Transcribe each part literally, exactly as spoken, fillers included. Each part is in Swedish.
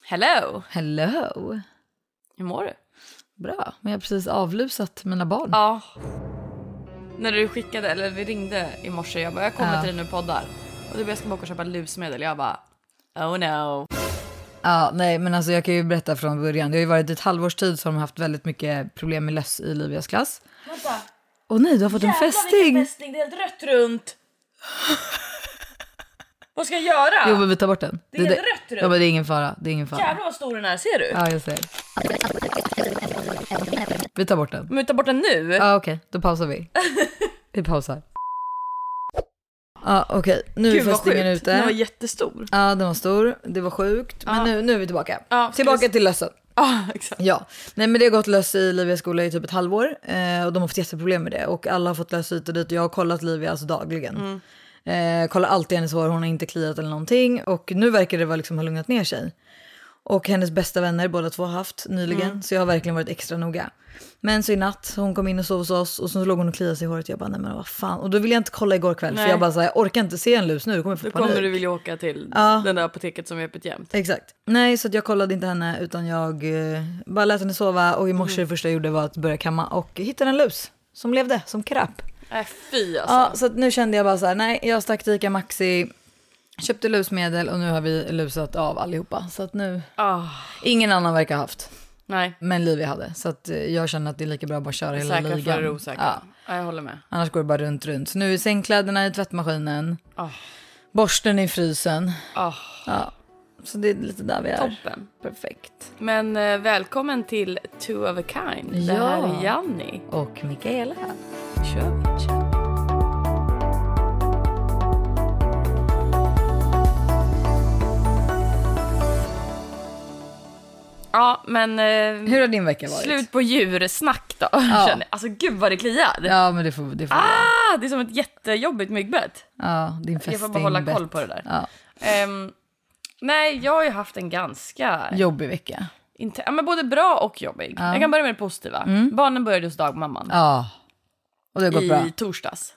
Hello. Hello. Hur mår du? Bra, men jag har precis avlusat mina barn. Ja. När du skickade, eller vi ringde i morse, jag bara, jag kommer ja. till dig nu poddar. Och du bara, jag ska bara och köpa lusmedel. Jag bara, oh no. Ja, nej, men alltså jag kan ju berätta från början. Det har ju varit ett halvårs tid som har haft väldigt mycket problem med löss i Livias klass. Vänta. Åh nej, du har fått Jävlar, en fästing. Jävlar fästing, det är helt rött runt. Vad ska jag göra? Jo, men vi tar bort den. Det är helt rött runt. Ja, men det är ingen fara, det är ingen fara. Jävlar vad stor den är, ser du? Ja, jag ser. Vi tar bort den. Men vi tar bort den nu? Ja, okej, okay. Då pausar vi. Vi pausar. Ja, okej. Okay. Nu Gud, är fästingen ute. Den var jättestor. Ja, den var stor. Det var sjukt. Men ja. nu, nu är vi tillbaka. Ja, tillbaka vi... till lössen. Ja, exakt. Ja, nej men det har gått löss i Livias skola i typ ett halvår. Eh, och de har fått jätteproblem med det. Och alla har fått löss hit och dit. Och jag har kollat Livia alltså dagligen. Mm. Eh, kollar alltid hennes hår. Hon har inte kliat eller någonting. Och nu verkar det vara liksom ha lugnat ner sig. Och hennes bästa vänner, båda två har haft nyligen. Mm. Så jag har verkligen varit extra noga. Men så i natt, hon kom in och sov hos oss. Och så låg hon och kliade sig i håret. Jag bara, nej men vad fan. Och då ville jag inte kolla igår kväll. Nej. För jag bara, så här, jag orkar inte se en lus nu. Då kommer, då kommer du vilja åka till ja. den där apoteket som är öppet jämt. Exakt. Nej, så att jag kollade inte henne. Utan jag eh, bara lät henne sova. Och i morse mm. det första jag gjorde var att börja kamma. Och hittade en lus som levde, som krapp. Äh, fy alltså. Ja, så att nu kände jag bara så här, nej, jag stack till Ica Maxi. Köpte lusmedel och nu har vi lusat av allihopa. Så att nu, oh. ingen annan verkar ha haft. Nej. Men Livia hade. Så att jag känner att det är lika bra att bara köra hela ligan. Säkra för osäkra. Ja. Ja, jag håller med. Annars går det bara runt, runt. Så nu är sängkläderna i tvättmaskinen. Oh. Borsten i frysen. Oh. Ja. Så det är lite där vi är. Toppen. Perfekt. Men eh, välkommen till Two of a Kind. Det ja. här är Janni. Och Mikaela. Kör vi, kör. Ja, men... Eh, hur har din vecka varit? Slut på djursnack då. Ja. Känner, alltså gud vad det kliar. Ja, men det får, det får ah, det är som ett jättejobbigt myggbett. Ja, din fästing. Jag får bara hålla koll på det där. Ja. Um, nej, jag har ju haft en ganska... jobbig vecka. Inte, ja, men både bra och jobbig. Ja. Jag kan börja med det positiva. Mm. Barnen började hos dagmamman. Ja, och det har gått i bra. I torsdags.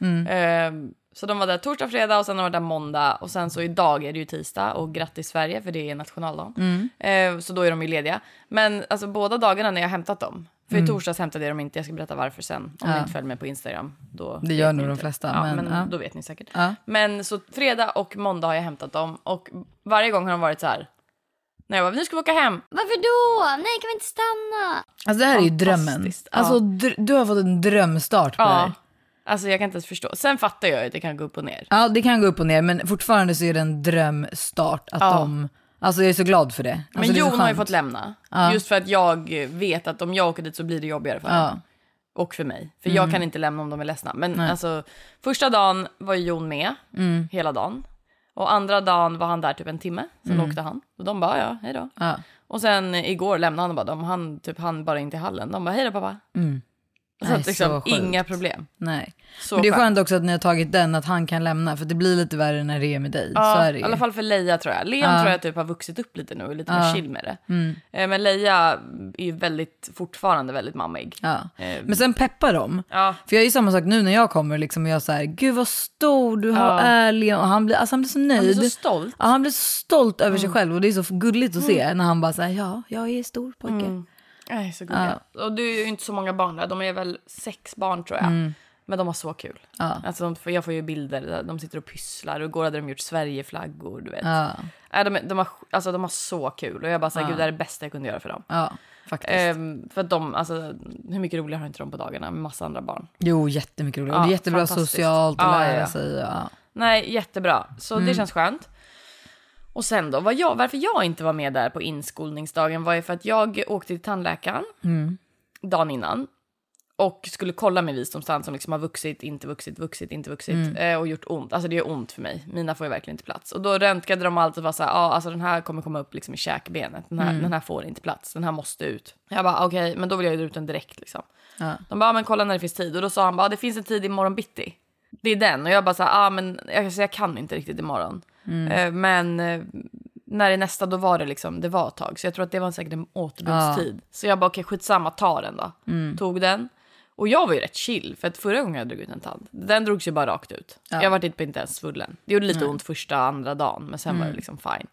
Mm. Um, Så de var där torsdag, fredag och sen var det där måndag. Och sen så idag är det ju tisdag och grattis Sverige för det är nationaldagen. Mm. Eh, så då är de ju lediga. Men alltså båda dagarna när jag hämtat dem. För mm. i torsdags hämtade jag dem inte. Jag ska berätta varför sen. Om ja. ni inte följer med på Instagram. Då det gör nog de flesta. Ja, men, men ja. då vet ni säkert. Ja. Men så fredag och måndag har jag hämtat dem. Och varje gång har de varit så här. När jag bara, nu ska vi åka hem. Varför då? Nej, kan vi inte stanna? Alltså det här är ju drömmen. Alltså ja. du har fått en drömstart på ja. det här. Alltså jag kan inte ens förstå. Sen fattar jag att det kan gå upp och ner. Ja, det kan gå upp och ner. Men fortfarande så är det en drömstart att ja. de... Alltså jag är så glad för det. Alltså, men det Jon har ju fått lämna. Ja. Just för att jag vet att om jag åker dit så blir det jobbigare för honom. Ja. Och för mig. För mm. jag kan inte lämna om de är ledsna. Men Nej. alltså, första dagen var ju Jon med. Mm. Hela dagen. Och andra dagen var han där typ en timme. Sen mm. åkte han. Och de bara, ja, hej då. Ja. Och sen igår lämnade han och bara, de, han, typ, han bara in till hallen. De bara, hej då pappa. Mm. Så Nej, att liksom, så inga problem. Nej. Så men det är skönt också att ni har tagit den, att han kan lämna. För det blir lite värre när det är med dig. Ja, så är det i alla fall för Leia tror jag. Leon ja. tror jag typ har vuxit upp lite nu och är lite ja. mer chill med det. Mm. Men Leia är ju väldigt, fortfarande väldigt mammig. Ja. Eh. Men sen peppar de. Ja. För jag är ju samma sak nu när jag kommer liksom, och jag säger, gud vad stor du har ja. är Leon. Och han blir, alltså, han blir så nöjd. Han blir så stolt. Ja, han blir så stolt över mm. sig själv. Och det är så gulligt att se mm. när han bara säger, ja, jag är stor pojke. Mm. Nej, så gulliga. Ja. Och det är ju inte så många barn där. De är väl sex barn tror jag. Mm. Men de har så kul. Ja. Alltså, de, jag får ju bilder där de sitter och pysslar. Och igår hade de gjort Sverigeflaggor, du vet. Ja. Äh, de, de, har, alltså, de har så kul. Och jag bara säger, ja. gud, det är det bästa jag kunde göra för dem. Ja, faktiskt. Ehm, för att de, alltså, hur mycket roligare har inte de på dagarna med massa andra barn? Jo, jättemycket roligare. Ja, och det är jättebra socialt att ja, lära ja. sig. Ja. Nej, jättebra. Så mm. det känns skönt. Och sen då, vad jag, varför jag inte var med där på inskolningsdagen var ju för att jag åkte till tandläkaren mm. dagen innan och skulle kolla med visdomstand som liksom har vuxit, inte vuxit, vuxit, inte vuxit mm. eh, och gjort ont. Alltså det gör ont för mig. Mina får ju verkligen inte plats. Och då röntgade de allt och var så här, ja ah, alltså den här kommer komma upp liksom i käkbenet. Den här, mm. den här får inte plats, den här måste ut. Jag bara okej, okay, men då vill jag ju ut den direkt liksom. Ja. De bara, men kolla när det finns tid. Och då sa han bara, det finns en tid imorgon bitti. Det är den. Och jag bara så här, ja ah, men jag, jag kan inte riktigt imorgon. Mm. Eh, men eh, när det nästa då var det liksom, det var ett tag. Så jag tror att det var säkert en återbudstid. Ja. Så jag bara okej, okay, skitsamma, ta den då. Mm. Tog den. Och jag var ju rätt chill. För att förra gången jag drog ut en tand, den drogs ju bara rakt ut. Ja. Jag var typ inte ens svullen. Det gjorde lite mm. ont första, andra dagen. Men sen mm. var det liksom fine.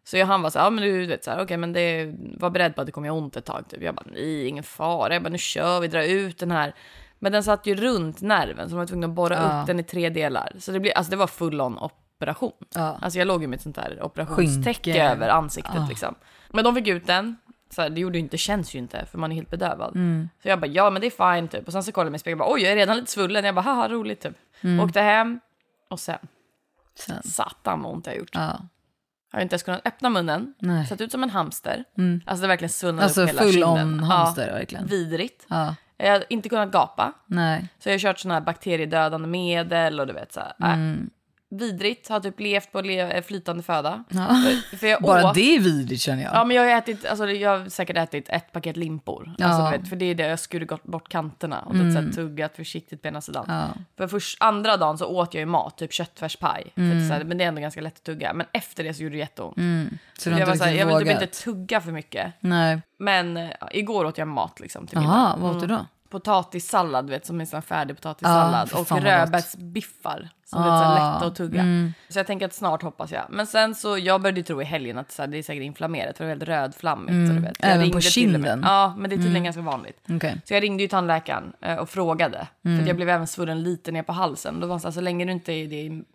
Så jag, han var så här, ja men du vet så här, okej okay, men det var beredd på att det kommer göra ont ett tag typ. Jag bara, nej ingen fara, jag bara nu kör vi, drar ut den här. Men den satt ju runt nerven så man var tvungen att borra ja. upp den i tre delar. Så det, blev, alltså det var full on operation. Ja. Alltså jag låg ju med ett sånt där operationstäcke över ansiktet ja. liksom. Men de fick ut den. Så här, det gjorde ju inte, känns ju inte för man är helt bedövad. Mm. Så jag bara, ja men det är fine typ. Och sen så kollade jag mig i spegeln och bara, oj jag är redan lite svullen. Jag bara, haha roligt typ. Mm. Åkte hem och sen, sen. satan vad ont jag har gjort. Ja. Jag har inte ens kunnat öppna munnen. Nej. Sett ut som en hamster. Mm. Alltså det är verkligen svunnat alltså, upp hela kinden. Alltså full on hamster ja, verkligen. Vidrigt. Ja. Jag har inte kunnat gapa. Nej. Så jag har kört såna här bakteriedödande medel och du vet så här. Mm. Äh. Vidrigt, har typ levt på le- flytande föda. Ja. För, för jag Bara åt, det är vidrigt känner jag. Ja men jag har ätit, alltså jag har säkert ätit ett paket limpor. Ja. Alltså, du vet, för det är det jag skurit bort kanterna. Och mm. så här, tuggat försiktigt på ena sidan. Ja. För först, andra dagen så åt jag ju mat, typ köttfärspaj. Mm. För så här, men det är ändå ganska lätt att tugga. Men efter det så gjorde det jätteont. Mm. Så jag var så här, jag vill typ inte tugga för mycket. Nej. Men ja, igår åt jag mat liksom till Jaha, vad åt du då? Potatissallad, vet, som är sån färdig potatissallad ah, och rödbetsbiffar som ah, är så lätta att tugga. Mm. Så jag tänker att snart hoppas jag. Men sen så, jag började tro i helgen att så här, det är säkert inflammerat för det är väldigt rödflammigt. Mm. Och du vet. Även på kinden? Ja, men det är tydligen mm. ganska vanligt. Okay. Så jag ringde ju tandläkaren och frågade. Mm. För jag blev även svullen lite ner på halsen. Då var det så här, så länge du inte är det i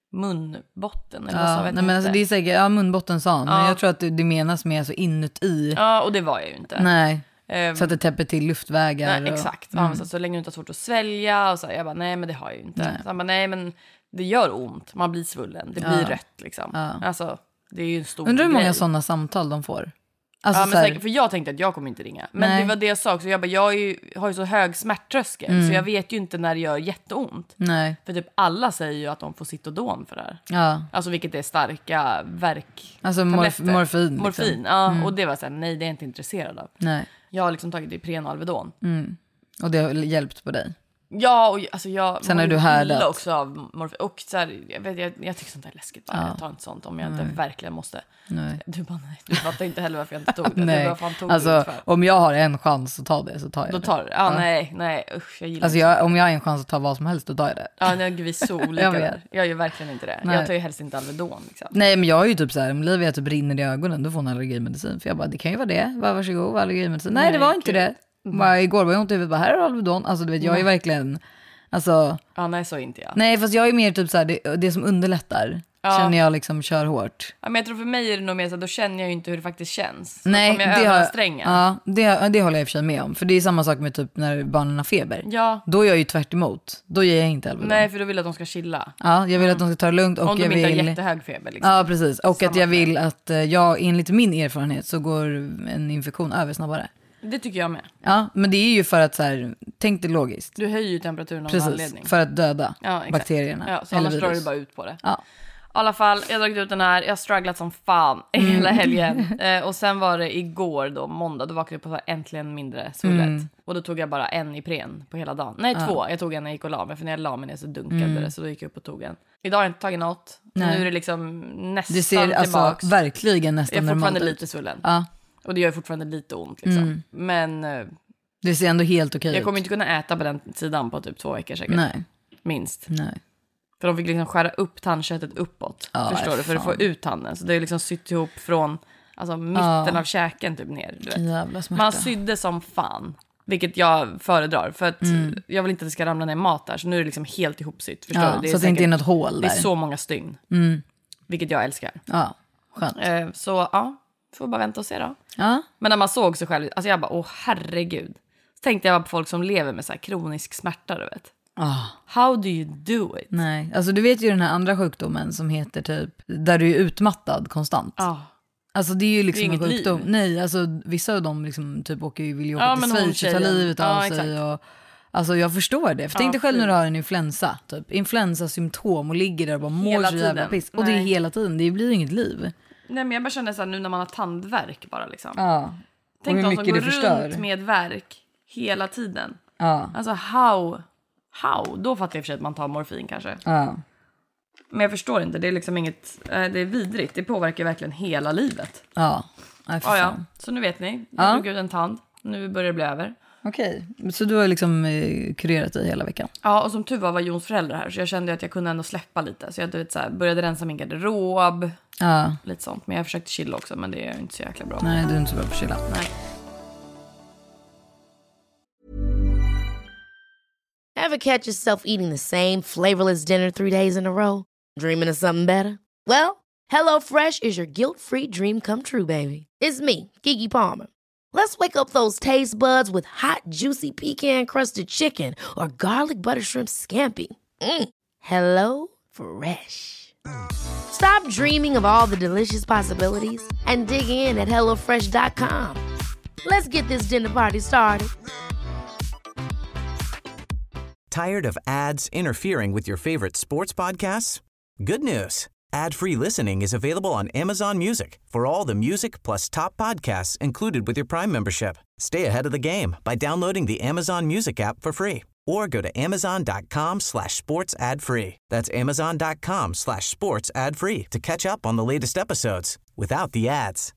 munbotten eller ja, vad så, nej, men alltså, det är säkert, ja munbotten sa han. Ja. Men jag tror att det, det menas med alltså inuti. Ja, och det var jag ju inte. Nej. Så att det täpper till luftvägar. Nej, och, exakt. Mm. Så, så länge du inte har svårt att svälja. Och så, jag bara, nej men det har jag ju inte. Nej. Så han bara, nej men det gör ont. Man blir svullen. Det blir ja. rött liksom. Ja. Alltså, det är ju en stor Undrar hur många grej. Sådana samtal de får. Alltså, ja, men här... säkert, för jag tänkte att jag kommer inte ringa. Men nej. Det var det jag sa också. Jag, bara, jag är ju, har ju så hög smärttröskel. Mm. Så jag vet ju inte när det gör jätteont. Nej. För typ alla säger ju att de får Citodon för det här. Ja. Alltså vilket är starka verk. Alltså morf- morfin. Liksom. Morfin, ja. Mm. Och det var så här, nej det är jag inte intresserad av. Nej. Jag har liksom tagit Ipren och Alvedon. Mm. Och det har hjälpt på dig? Ja, och alltså jag sen är du härdat också av morfin. Och så här, jag, vet, jag, jag tycker sånt är läskigt bara. Ja. Jag tar inte sånt om jag inte nej. verkligen måste. Nej. Du bara nej, du fattar inte heller varför jag inte tog det. Nej. Du bara, fan, tog alltså om jag har en chans att ta det så tar jag då det. Tar det. Ja, ja. nej, nej, usch, jag gillar alltså jag, om jag har en chans att ta vad som helst då tar jag det. Ja, nej, vi är så olika jag där. Jag gör verkligen inte det. Nej. Jag tar ju helst inte Alvedon liksom. Nej, men jag är ju typ så här, om Olivia typ rinner i ögonen då får hon allergimedicin. För jag bara, det kan ju vara det. Bara, varsågod, allergimedicin. Nej, nej det var inte det. Mm. Bara, igår var jag inte i huvudet, bara, här är Alvedon. Alltså du vet, jag är verkligen alltså, ja, nej så inte jag. Nej, fast jag är mer typ så här, det, det som underlättar. Ja. Känner jag liksom kör hårt. Ja, men jag tror för mig är det nog mer så att då känner jag ju inte hur det faktiskt känns. Så nej, jag det, har, ja, det, det håller jag i och för sig med om. För det är samma sak med typ när barnen har feber. Ja. Då är jag ju tvärt emot. Då ger jag inte Alvedon. Nej, för då vill jag att de ska chilla. Ja, jag vill mm. att de ska ta det lugnt. Och om de jag inte vill... har jättehög feber liksom. Ja, precis. Och samma att jag vill feber. att jag, enligt min erfarenhet så går en infektion över snabbare. Det tycker jag med. Ja, men det är ju för att så här, tänk det logiskt. Du höjer ju temperaturen av precis, anledning. för att döda ja, bakterierna. Ja, så annars drar du bara ut på det. Ja. I alla fall, jag har dragit ut den här. Jag har strugglat som fan mm. hela helgen. eh, och sen var det igår då, måndag. Då vaknade jag på så här, äntligen mindre svullet. Mm. Och då tog jag bara en Ipren på hela dagen. Nej, ja. två. Jag tog en när jag gick och la mig. För när jag la mig ner så dunkade mm. det. Så då gick jag upp och tog en. Idag har jag inte tagit något. Nu är det liksom nästan det ser, tillbaks. Alltså, verkligen nästan jag är fortfarande normalt. lite svullen. Ja. Och det gör fortfarande lite ont liksom. Mm. Men... Eh, det ser ändå helt okej ut. Jag kommer inte kunna äta på den sidan på typ två veckor säkert. Nej. Minst. Nej. För de fick liksom skära upp tandköttet uppåt. Ja, förstår du? För att få ut tanden. Så det är liksom sytt ihop från alltså, mitten ja. av käken typ ner. Du vet. Jävla smärta. Man sydde som fan. Vilket jag föredrar. För att mm. jag vill inte att det ska ramla ner mat där. Så nu är det liksom helt ihopsytt. Förstår ja, du? Det är så att det inte är något hål där. Det är så många stygn. Mm. Vilket jag älskar. Ja, skönt. Eh, så ja, får bara vänta och se då. Ja. Men när man såg sig själv. Alltså jag bara, åh herregud. Så tänkte jag bara på folk som lever med så här kronisk smärta, du vet. Oh. How do you do it? Nej, alltså du vet ju den här andra sjukdomen som heter typ, där du är utmattad konstant. Ja. Oh. Alltså det är ju liksom är en sjukdom. Liv. Nej, alltså vissa av dem liksom typ åker ju, vill ju åka ja, till Schweiz och ta livet av ja, sig. Och, alltså jag förstår det. För tänk dig själv när du har en influensa, typ. Influensasymptom och ligger där och bara mår så jävla piss. Och det är hela tiden, det blir ju inget liv. Nej, men jag bara känner så här nu när man har tandvärk bara liksom. Ja. Tänk de som går runt med värk hela tiden. Ja. Alltså how... How? Då fattar jag för sig att man tar morfin kanske. Ja. Men jag förstår inte. Det är liksom inget... Det är vidrigt. Det påverkar verkligen hela livet. Ja. Nej, ja, ja. Så nu vet ni. Jag ja. tog ut en tand. Nu börjar det bli över. Okej, okay. Så du har liksom eh, kurerat dig hela veckan? Ja, och som tur var var Jons föräldrar här. Så jag kände att jag kunde ändå släppa lite. Så jag vet, så här, började rensa min garderob. Ja. Lite sånt. Men jag försökte chilla också, men det är inte så jäkla bra. Nej, du är inte så bra på chilla. Nej. Ever catch yourself eating the same flavorless dinner three days in a row? Dreaming of something better? Well, HelloFresh is your guilt-free dream come true, baby. It's me, Keke Palmer. Let's wake up those taste buds with hot, juicy pecan-crusted chicken or garlic butter shrimp scampi. Mm. Hello Fresh. Stop dreaming of all the delicious possibilities and dig in at hello fresh dot com. Let's get this dinner party started. Tired of ads interfering with your favorite sports podcasts? Good news. Ad-free listening is available on Amazon Music for all the music plus top podcasts included with your Prime membership. Stay ahead of the game by downloading the Amazon Music app for free or go to amazon.com slash sports ad free. That's amazon.com slash sports ad free to catch up on the latest episodes without the ads.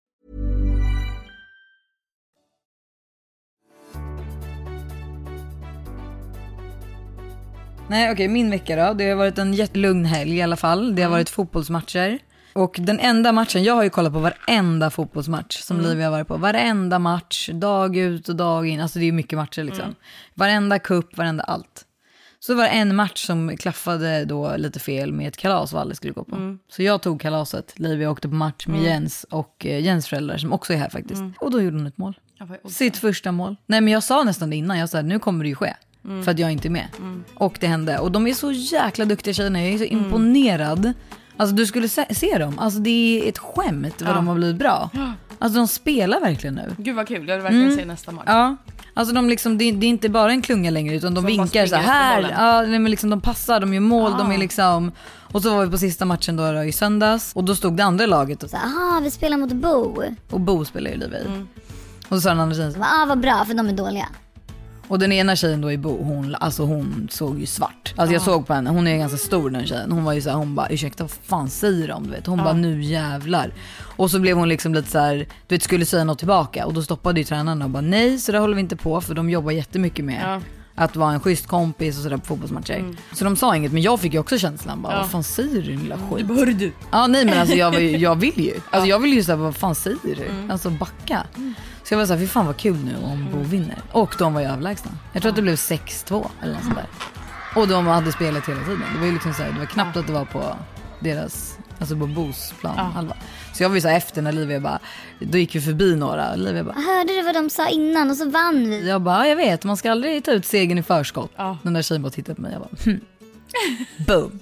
Nej, okej, okay, min vecka då. Det har varit en jättelugn helg i alla fall. Det har varit fotbollsmatcher. Och den enda matchen, jag har ju kollat på varenda fotbollsmatch som mm. Livia har varit på. Varenda match, dag ut och dag in. Alltså det är mycket matcher liksom. Mm. Varenda kupp, varenda allt. Så var det en match som klaffade då lite fel med ett kalas vad alla skulle gå på. Mm. Så jag tog kalaset. Livia åkte på match med mm. Jens och eh, Jens föräldrar som också är här faktiskt. Mm. Och då gjorde hon ett mål. Sitt första mål. Nej, men jag sa nästan det innan. Jag sa nu kommer det ju ske. Mm. För att jag inte är med. Mm. Och det hände. Och de är så jäkla duktiga tjejerna. Jag är så mm. imponerad. Alltså du skulle se, se dem. Alltså det är ett skämt vad ja. de har blivit bra. Alltså de spelar verkligen nu. Gud vad kul. Jag vill verkligen mm. se nästa match. Ja. Alltså de liksom, det, det är inte bara en klunga längre. Utan de så vinkar så här. Ja, men liksom, de passar, de gör mål. Ah. De är liksom... Och så var vi på sista matchen då, då i söndags. Och då stod det andra laget. Och så, aha, vi spelar mot Bo. Och Bo spelar ju Livia. Mm. Och så sa den andra tjejen. Ja, ah, vad bra, för de är dåliga. Och den ena tjejen då i Bo, hon, alltså hon såg ju svart. Alltså jag såg på henne, hon är ganska stor den tjejen. Hon var ju så här, hon bara, ursäkta vad fan säger de, du vet. Hon ja. bara, nu jävlar. Och så blev hon liksom lite så här, du vet, skulle säga något tillbaka. Och då stoppade ju tränarna och bara, nej, så där håller vi inte på. För de jobbar jättemycket med ja. att vara en schysst kompis och sådär på fotbollsmatcher. Mm. Så de sa inget, men jag fick ju också känslan, bara, ja. vad fan säger du lilla skit? Det hörde du. Ja, nej men alltså jag, jag vill ju. Alltså jag vill ju säga, vad fan säger du? Mm. Alltså backa. Mm. Så jag var såhär, fy fan vad kul nu om Bo vinner. Och de var ju överlägsna. Jag tror att det blev sex två eller något sånt där. Och de hade spelat hela tiden. Det var ju liksom såhär, det var knappt att det var på deras, alltså på Bos plan ja. halva. Så jag var ju såhär efter när Livia bara, då gick vi förbi några. Livia bara, hörde du vad de sa innan och så vann vi? Jag bara, jag vet, man ska aldrig ta ut segern i förskott. Ja. Den där tjejen bara tittade på mig, jag bara, hm. Boom.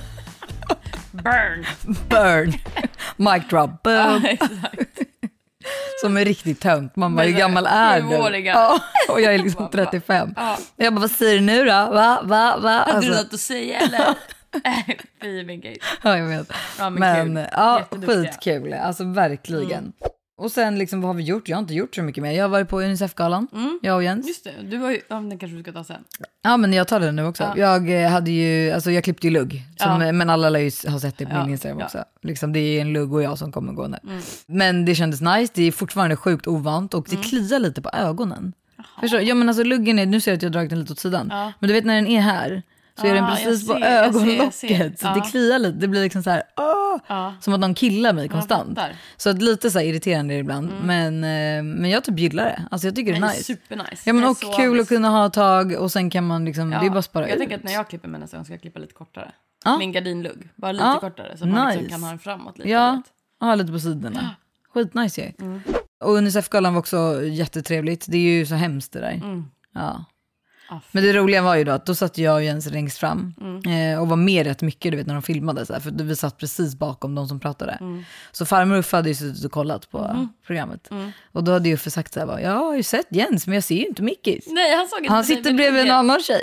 Burn. Burn. Mic drop. Boom. Ja, exakt. Som är riktigt tungt. Man bara, hur gammal är du? Ja, och jag är liksom trettiofem. Ja. Jag bara, vad säger du nu då? Va, va, va? Har alltså. du något att säga eller? Fy min grej. Ja, jag vet. Ja, men men ja, skitkul. Alltså verkligen. Mm. Och sen liksom, vad har vi gjort? Jag har inte gjort så mycket mer. Jag har varit på Unicef-galan. Mm. Jag och Jens. Just det, du var ju, ja, den kanske du ska ta sen. Ja, men jag tar den nu också. Ja. Jag hade ju, alltså jag klippte ju lugg. Som, ja. Men alla lär ju ha sett det på ja. min Instagram också. Ja. Liksom, det är en lugg och jag som kommer gå nu. Mm. Men det kändes nice. Det är fortfarande sjukt ovant. Och det mm. kliar lite på ögonen. Förstår? Ja, men alltså luggen är, nu ser jag att jag har dragit den lite åt sidan. Ja. Men du vet när den är här. Så ah, är den precis på ser, ögonlocket. Jag ser, jag ser. Så ah. det kliar lite. Det blir liksom så här, åh, ah. som att de killar mig konstant. Så att lite så här irriterande ibland. Mm. Men, eh, men jag typ gillar det. Alltså jag tycker det är nice. Supernice. Ja, men och kul avis. Att kunna ha tag. Och sen kan man liksom, ja. det är bara spara jag ut. Jag tänker att när jag klipper mig nästa gång ska jag klippa lite kortare. Ah. Min gardinlugg. Bara lite ah. kortare. Så att nice. Man liksom kan ha den framåt lite. Ja, ha lite på sidorna. Skitnice ju. Mm. Och Unicef-galan var också jättetrevligt. Det är ju så hemskt det där. Mm. Ja. Men det roliga var ju då att då satt jag och Jens längst fram mm. eh, och var med rätt mycket, du vet, när de filmade så här, för vi satt precis bakom de som pratade. Mm. Så farmor Uffe hade ju suttit och kollat på mm. programmet. Mm. Och då hade ju Uffe sagt så här, bara, jag har ju sett Jens men jag ser ju inte Mickis. Nej, han såg inte. Han sitter bredvid en annan tjej.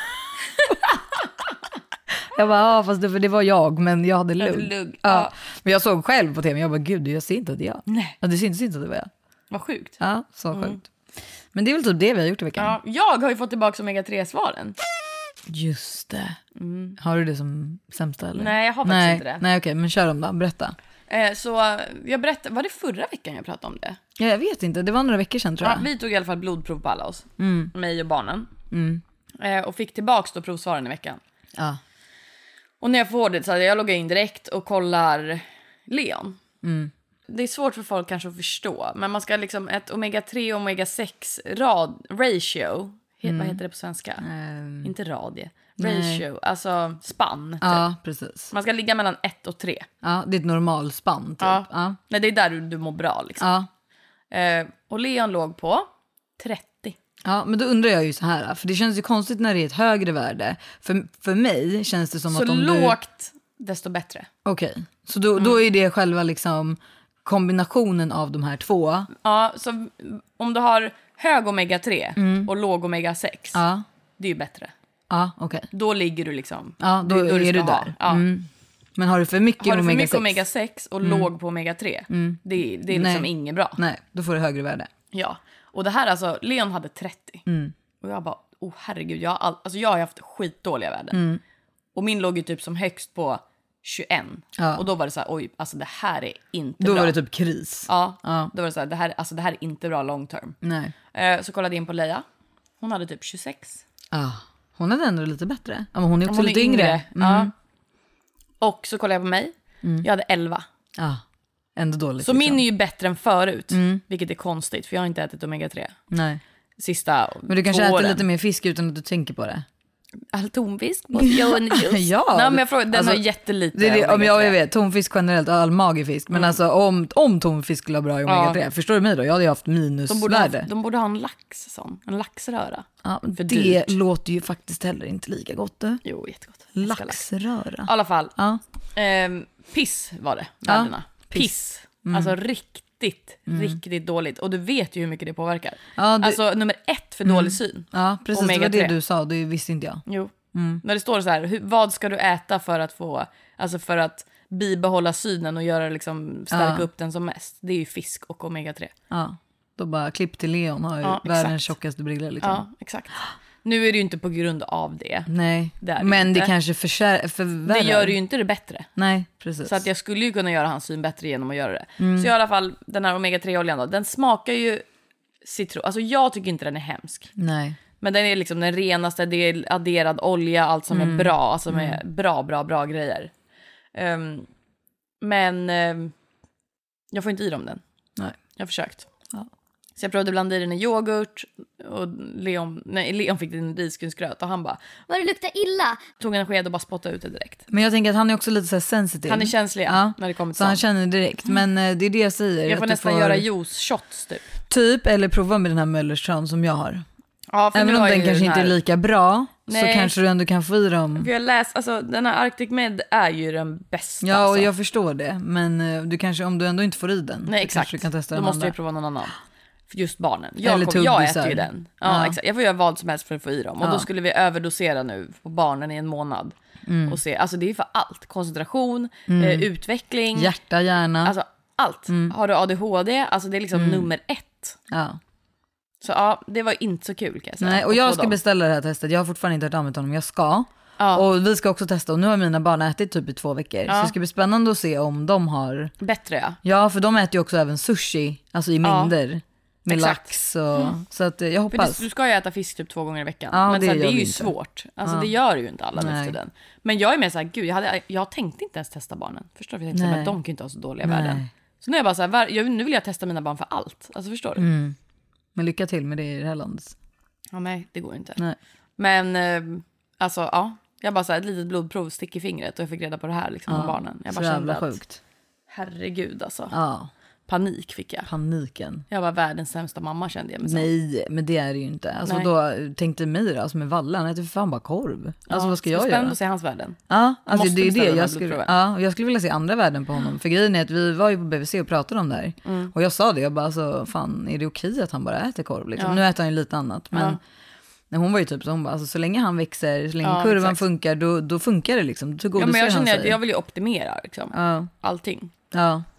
Jag bara, ja, fast det, för det var jag, men jag hade lugg. lugg. Ja. Ja. Men jag såg själv på tv, jag bara, gud, jag ser inte att det är jag. Nej. Ja, det syns inte att det var jag. Vad sjukt. Ja, så mm. sjukt. Men det är väl typ det vi har gjort i veckan. Ja, jag har ju fått tillbaka omega tre-svaren. Just det. Mm. Har du det som sämsta eller? Nej, jag har faktiskt Nej. inte det. Nej, okej, men kör dem då. Berätta. Eh, så jag berättade, var det förra veckan jag pratade om det? Ja, jag vet inte, det var några veckor sedan tror jag. Ja, vi tog i alla fall blodprov på alla oss. Mm. Mig och barnen. Mm. Eh, och fick tillbaks då provsvaren i veckan. Ja. Och när jag får det så hade jag loggat in direkt och kollar Leon. Mm. Det är svårt för folk kanske att förstå. Men man ska liksom ett omega tre och omega sex rad, ratio. Mm. Vad heter det på svenska? Um, Inte radie. Ratio, nej. Alltså spann. Typ. Ja, precis. Man ska ligga mellan ett och tre. Ja, det är ett normalspann typ. Ja. Ja. Nej, det är där du, du mår bra liksom. Ja. Eh, och Leon låg på trettio. Ja, men då undrar jag ju så här. För det känns ju konstigt när det är ett högre värde. För, för mig känns det som så att om lågt, du... desto bättre. Okej, okay. Så då, mm. då är det själva liksom kombinationen av de här två. Ja, så om du har hög omega tre mm. och låg omega sex, ja. Det är ju bättre. Ja, okej. Okay. Då ligger du liksom... Ja, då, då är du, du där. Ja. Mm. Men har du för mycket har du för omega mycket sex? omega sex och mm. låg på omega tre, mm. det, det är liksom Nej. inget bra. Nej, då får du högre värde. Ja, och det här alltså, Leon hade trettio. Mm. Och jag bara, oh herregud, jag har, all, alltså jag har haft skitdåliga värden. Mm. Och min låg ju typ som högst på tjugoett. Ja. Och då var det så här, oj, alltså det här är inte då bra. Då var det typ kris. Ja, ja. Då var det så här, det här, alltså det här är inte bra long term. Nej. Eh, så kollade jag in på Leia. Hon hade typ tjugosex. Ja, hon hade ändå lite bättre. Ja, men hon är också hon lite är yngre. yngre. Mm. Ja. Och så kollade jag på mig. Mm. Jag hade elva. Ja, ändå dåligt. Så liksom. min är ju bättre än förut. Mm. Vilket är konstigt, för jag har inte ätit omega tre. Nej. Sista Men du kanske två äter åren. lite mer fisk utan att du tänker på det. All tonfisk mot juice. Ja. Nej, men jag frågar, den alltså, har jättelite det är det, om jag, jag tre. vet, tonfisk generellt och all magifisk. Men mm. alltså om, om tonfisk skulle ha bra i omega tre, ja. Förstår du mig då? Jag hade ju haft minusvärde. De borde ha, de borde ha en lax sån, en laxröra. Ja, det dyrt. låter ju faktiskt heller inte lika gott. Du. Jo, jättegott. Laxröra. I alla fall, ja. eh, piss var det, värdena. Ja, piss. piss. Mm. Alltså riktigt, mm. riktigt dåligt. Och du vet ju hur mycket det påverkar. Ja, det... Alltså nummer ett för dålig mm. syn. Ja, precis. Det var det du sa, det visste inte jag. Jo. Mm. När det står så här, hur, vad ska du äta för att få, alltså för att bibehålla synen och göra liksom, stärka ja. upp den som mest. Det är ju fisk och omega tre. Ja, då bara klipp till Leon har ju ja, världens tjockaste brillor liksom. Ja, exakt. Nu är det ju inte på grund av det. Nej, det men inte. det kanske förvärrar. För det gör ju inte det bättre. Nej, precis. Så att jag skulle ju kunna göra hans syn bättre genom att göra det. Mm. Så i alla fall, den här omega tre-oljan då, den smakar ju citron. Alltså jag tycker inte den är hemsk. Nej. Men den är liksom den renaste, det är adderad olja, allt som mm. är bra, alltså med mm. bra, bra, bra grejer. Um, men um, jag får inte i dem den. Nej. Jag har försökt. Ja. Så jag provade blanda i den i yoghurt och Leon, nej, Leon fick den i risgrynsgröt och han bara, vad det luktar illa. Tog en sked och bara spottade ut det direkt. Men jag tänker att han är också lite så här sensitiv. Han är känslig ja, när det kommer till så. Så han känner direkt, men mm. det är det jag säger. Jag får nästan får... göra juice shots typ. Typ, eller prova med den här Möllerstrand som jag har. Ja, för även om den kanske den inte är lika bra. Nej. Så kanske du ändå kan få i dem. För jag läst, alltså den här Arctic Med är ju den bästa. Ja, och alltså. jag förstår det. Men du kanske, om du ändå inte får i den. Nej, exakt. Du kan testa då måste andra. jag prova någon annan. För just barnen. Jag, Eller kom, jag äter ju den. Ja, ja. Exakt. Jag får göra vad som helst för att få i dem. Och ja. då skulle vi överdosera nu på barnen i en månad. Mm. Och se, alltså det är för allt. Koncentration, mm. eh, utveckling. Hjärta, hjärna. Alltså allt. Mm. Har du A D H D, alltså det är liksom mm. nummer ett. Ja. Så ja, det var inte så kul kan jag säga. Nej, och jag ska dem. beställa det här testet. Jag har fortfarande inte hört om honom. Jag ska. Ja. Och vi ska också testa. Och nu har mina barn ätit typ i två veckor. Ja. Så det ska bli spännande att se om de har... Bättre ja. Ja, för de äter ju också även sushi. Alltså i mängder. Ja. Med exakt. Lax och... Mm. Så att jag hoppas. För du ska ju äta fisk typ två gånger i veckan. Ja, men det, så här, det är ju inte. svårt. Alltså ja. det gör ju inte alla nu för den. Men jag är mer så här, gud, jag, hade, jag tänkte inte ens testa barnen. Förstår du? Jag tänkte, men de kan ju inte ha så dåliga Nej. värden. Så nu är jag bara så här, jag, nu vill jag testa mina barn för allt. Alltså förstår du? Mm. Men lycka till med det i det här landet. Ja, nej, det går inte. Nej. Men eh, alltså, ja. Jag bara så här, ett litet blodprov, stick i fingret och jag fick reda på det här liksom, ja. om barnen. Jag så bara jävla kände sjukt. Att, herregud alltså. Ja. Panik fick jag. Paniken. Jag var världens sämsta mamma kände jag mig så. Nej, men det är det ju inte. Alltså nej. Då tänkte Mira, alltså med Valle, han äter för fan bara korv. Alltså ja, vad ska jag göra? Spännande att se hans värden. Ja, alltså det är det jag skulle, ja, och jag skulle vilja se andra värden på honom. För grejen är att vi var ju på B V C och pratade om det här. Mm. Och jag sa det, jag bara alltså, fan är det okej att han bara äter korv liksom? Ja. Nu äter han ju lite annat, men ja. När hon var ju typ så hon bara, alltså, så länge han växer, så länge ja, kurvan exakt. funkar, då, då funkar det liksom. Då ja, men jag känner att jag vill ju optimera liksom. Ja. Allting. Ja.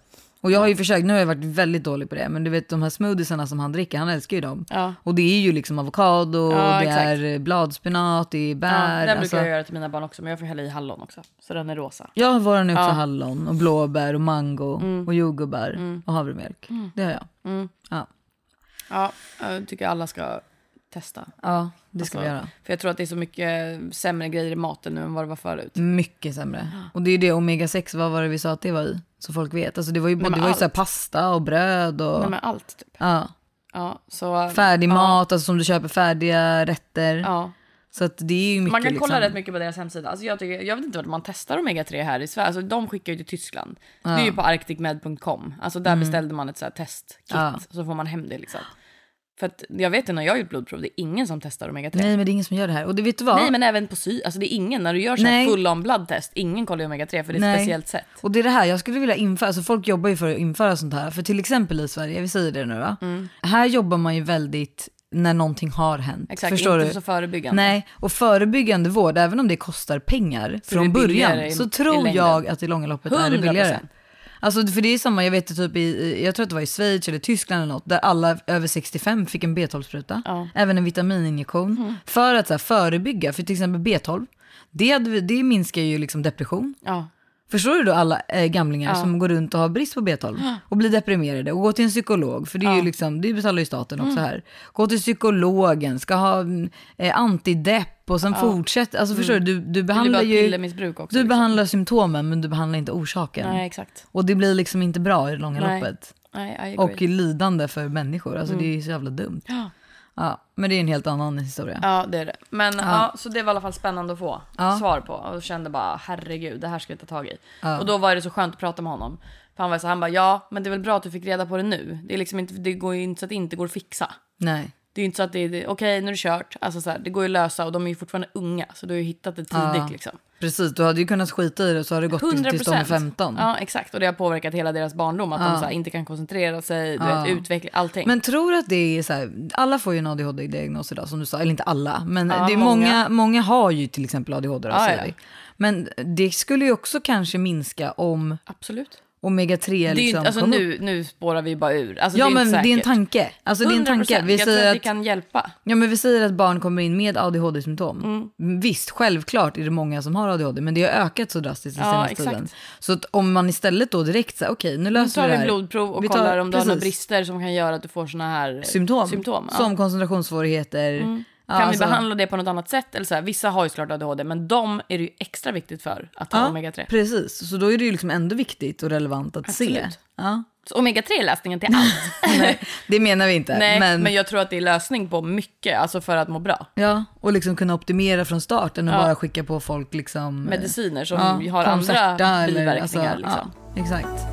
Och jag har ju försökt, nu har jag varit väldigt dålig på det. Men du vet de här smoothiesarna som han dricker, han älskar ju dem. Ja. Och det är ju liksom avokado, Ja, det exakt. är bladspinat, det är bär. Ja, den alltså, brukar jag göra till mina barn också. Men jag får hälla i hallon också. Så den är rosa. Ja, våran är också Ja. hallon och blåbär och mango Mm. och jordgubbar Mm. och havremjölk. Mm. Det har jag. Mm. Ja. Ja, jag tycker alla ska testa. Ja, det ska Alltså, vi göra. För jag tror att det är så mycket sämre grejer i maten nu än vad det var förut. Mycket sämre. Och det är det omega sex, vad var det vi sa att det var i? Så folk vet. Alltså det var ju, Nej, det men var ju så här allt. pasta och bröd och Nej, men allt typ. ja. Ja, så, färdig ja, mat, alltså som du köper färdiga rätter. Ja. Så att det är ju mycket Man kan kolla liksom. rätt mycket på deras hemsida. Alltså jag, tycker, jag vet inte vad man testar omega tre här i Sverige. Alltså de skickar ju till Tyskland. Ja. Det är ju på arctic med punkt com. Alltså där beställde man ett så här testkit. Ja. Så får man hem det liksom. För att jag vet ju när jag har gjort blodprov, det är ingen som testar omega tre. Nej, men det är ingen som gör det här. Och det vet du vad? Nej, men även på sy. Alltså det är ingen, när du gör så Nej. här full on blood test, ingen kollar omega tre för det är ett Nej. speciellt sätt. Och det är det här, jag skulle vilja införa, alltså folk jobbar ju för att införa sånt här. För till exempel i Sverige, vi säger det nu va? Mm. Här jobbar man ju väldigt när någonting har hänt. Exakt, Förstår inte du? så förebyggande. Nej, och förebyggande vård, även om det kostar pengar Så från det är billigare början, i- så i tror längden. jag att i långa loppet är det hundra billigare. procent. Alltså för det är samma, jag vet det typ i, i- jag tror att det var i Schweiz eller Tyskland eller något, där alla över sextiofem fick en B tolv-spruta, Ja. även en vitamininjektion, Mm. för att så här, förebygga, för till exempel B tolv, det, hade, vi- det minskar ju liksom depression. Ja. Förstår du då alla äh, gamlingar Ja. som går runt och har brist på B tolv och blir deprimerade och går till en psykolog, för det är Ja. ju liksom, det betalar ju staten också Mm. här. Gå till psykologen, ska ha mm, eh, antidepp och sen Ja. fortsätt, alltså Mm. förstår du, du, du Det behandlar blir bara ju, pillermissbruk också. du liksom. behandlar symptomen men du behandlar inte orsaken. Nej, exakt. Och det blir liksom inte bra i det långa Nej. loppet. Nej, I agree. Och lidande för människor, alltså Mm. det är ju så jävla dumt. Ja. Ja, men det är en helt annan historia. Ja, det är det. Men ja. Ja. så det var i alla fall spännande att få Ja. svar på. Och kände bara, herregud, det här ska jag ta tag i. Ja. Och då var det så skönt att prata med honom. För han var så han bara, ja, men det är väl bra att du fick reda på det nu. Det är liksom inte, det går ju inte så att det inte går att fixa. Nej. Det är ju inte så att det är, det- okej, nu är det kört. Alltså så här, det går ju att lösa och de är ju fortfarande unga. Så du har ju hittat det tidigt Ja. liksom. Precis, du hade ju kunnat skita i det så har det gått till, hundra tills de är procent. femton. Ja, exakt. Och det har påverkat hela deras barndom. Att Ja. de så här, inte kan koncentrera sig, du Ja. vet, utveckla allting. Men tror du att det är så här, alla får ju en A D H D-diagnos idag som du sa, eller inte alla, men Ja, det är många, många. många har ju till exempel A D H D. Då, Ja, säger ja. vi. Men det skulle ju också kanske minska om Absolut. omega tre Det är ju liksom inte, alltså kom upp. nu, nu spårar vi bara ur. Alltså, Ja, det är men inte det är en säkert. tanke. Alltså det är en hundra tanke. procent. Vi Jag tror säger att det att, kan hjälpa. ja, men vi säger att barn kommer in med A D H D-symptom. Mm. Visst, självklart är det många som har A D H D, men det har ökat så drastiskt den Ja, senaste exakt. tiden. Så att om man istället då direkt säger, okej, nu Nu löser tar vi vi det här. blodprov och Vi tar- kollar om du har några precis. brister som kan göra att du får såna här symptom, symptom ja. som koncentrationssvårigheter. Mm. Ja, Kan alltså- vi behandla det på något annat sätt? Eller så här, vissa har ju såklart A D H D, men de är det ju extra viktigt för att ta Ja, omega tre. precis. Så då är det ju liksom ändå viktigt och relevant att se. Absolut. Ja. Så omega tre är lösningen till allt. Nej, det menar vi inte. Nej, men... men, jag tror att det är lösning på mycket, alltså för att må bra. ja, och liksom kunna optimera från starten och Ja. bara skicka på folk liksom, Mediciner som ja, har andra Concerta eller- biverkningar. alltså, liksom. ja, exakt.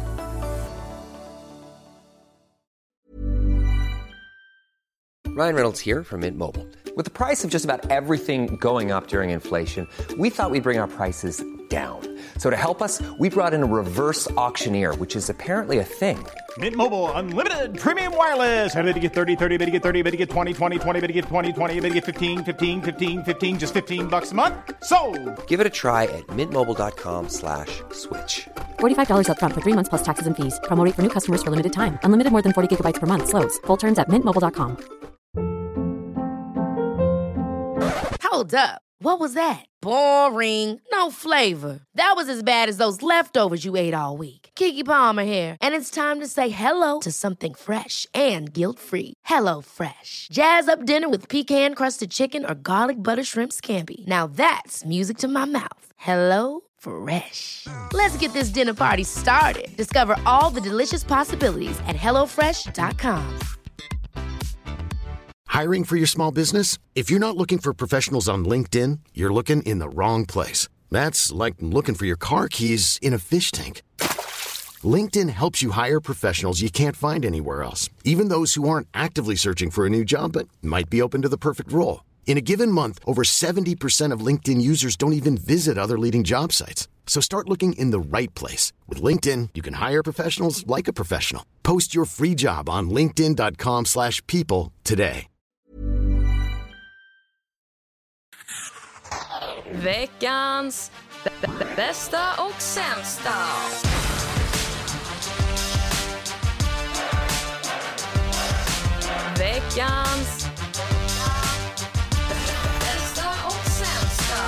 Ryan Reynolds here from Mint Mobile. With the price of just about everything going up during inflation, we thought we'd bring our prices down. So to help us, we brought in a reverse auctioneer, which is apparently a thing. Mint Mobile Unlimited Premium Wireless. How to get thirty, thirty, how to get thirty, how to get twenty, twenty, twenty, how to get twenty, twenty, how to get fifteen, fifteen, fifteen, fifteen, just fifteen bucks a month? Sold! Give it a try at mintmobile.com slash switch. forty-five dollars up front for three months plus taxes and fees. Promo rate for new customers for limited time. Unlimited more than forty gigabytes per month. Slows full terms at mint mobile dot com. Hold up. What was that? Boring. No flavor. That was as bad as those leftovers you ate all week. Keke Palmer here, and it's time to say hello to something fresh and guilt-free. Hello Fresh. Jazz up dinner with pecan-crusted chicken or garlic butter shrimp scampi. Now that's music to my mouth. Hello Fresh. Let's get this dinner party started. Discover all the delicious possibilities at hello fresh dot com. Hiring for your small business? If you're not looking for professionals on LinkedIn, you're looking in the wrong place. That's like looking for your car keys in a fish tank. LinkedIn helps you hire professionals you can't find anywhere else, even those who aren't actively searching for a new job but might be open to the perfect role. In a given month, over seventy percent of LinkedIn users don't even visit other leading job sites. So start looking in the right place. With LinkedIn, you can hire professionals like a professional. Post your free job on linkedin dot com slash people today. Veckans b- b- bästa och sämsta. veckans bästa och sämsta.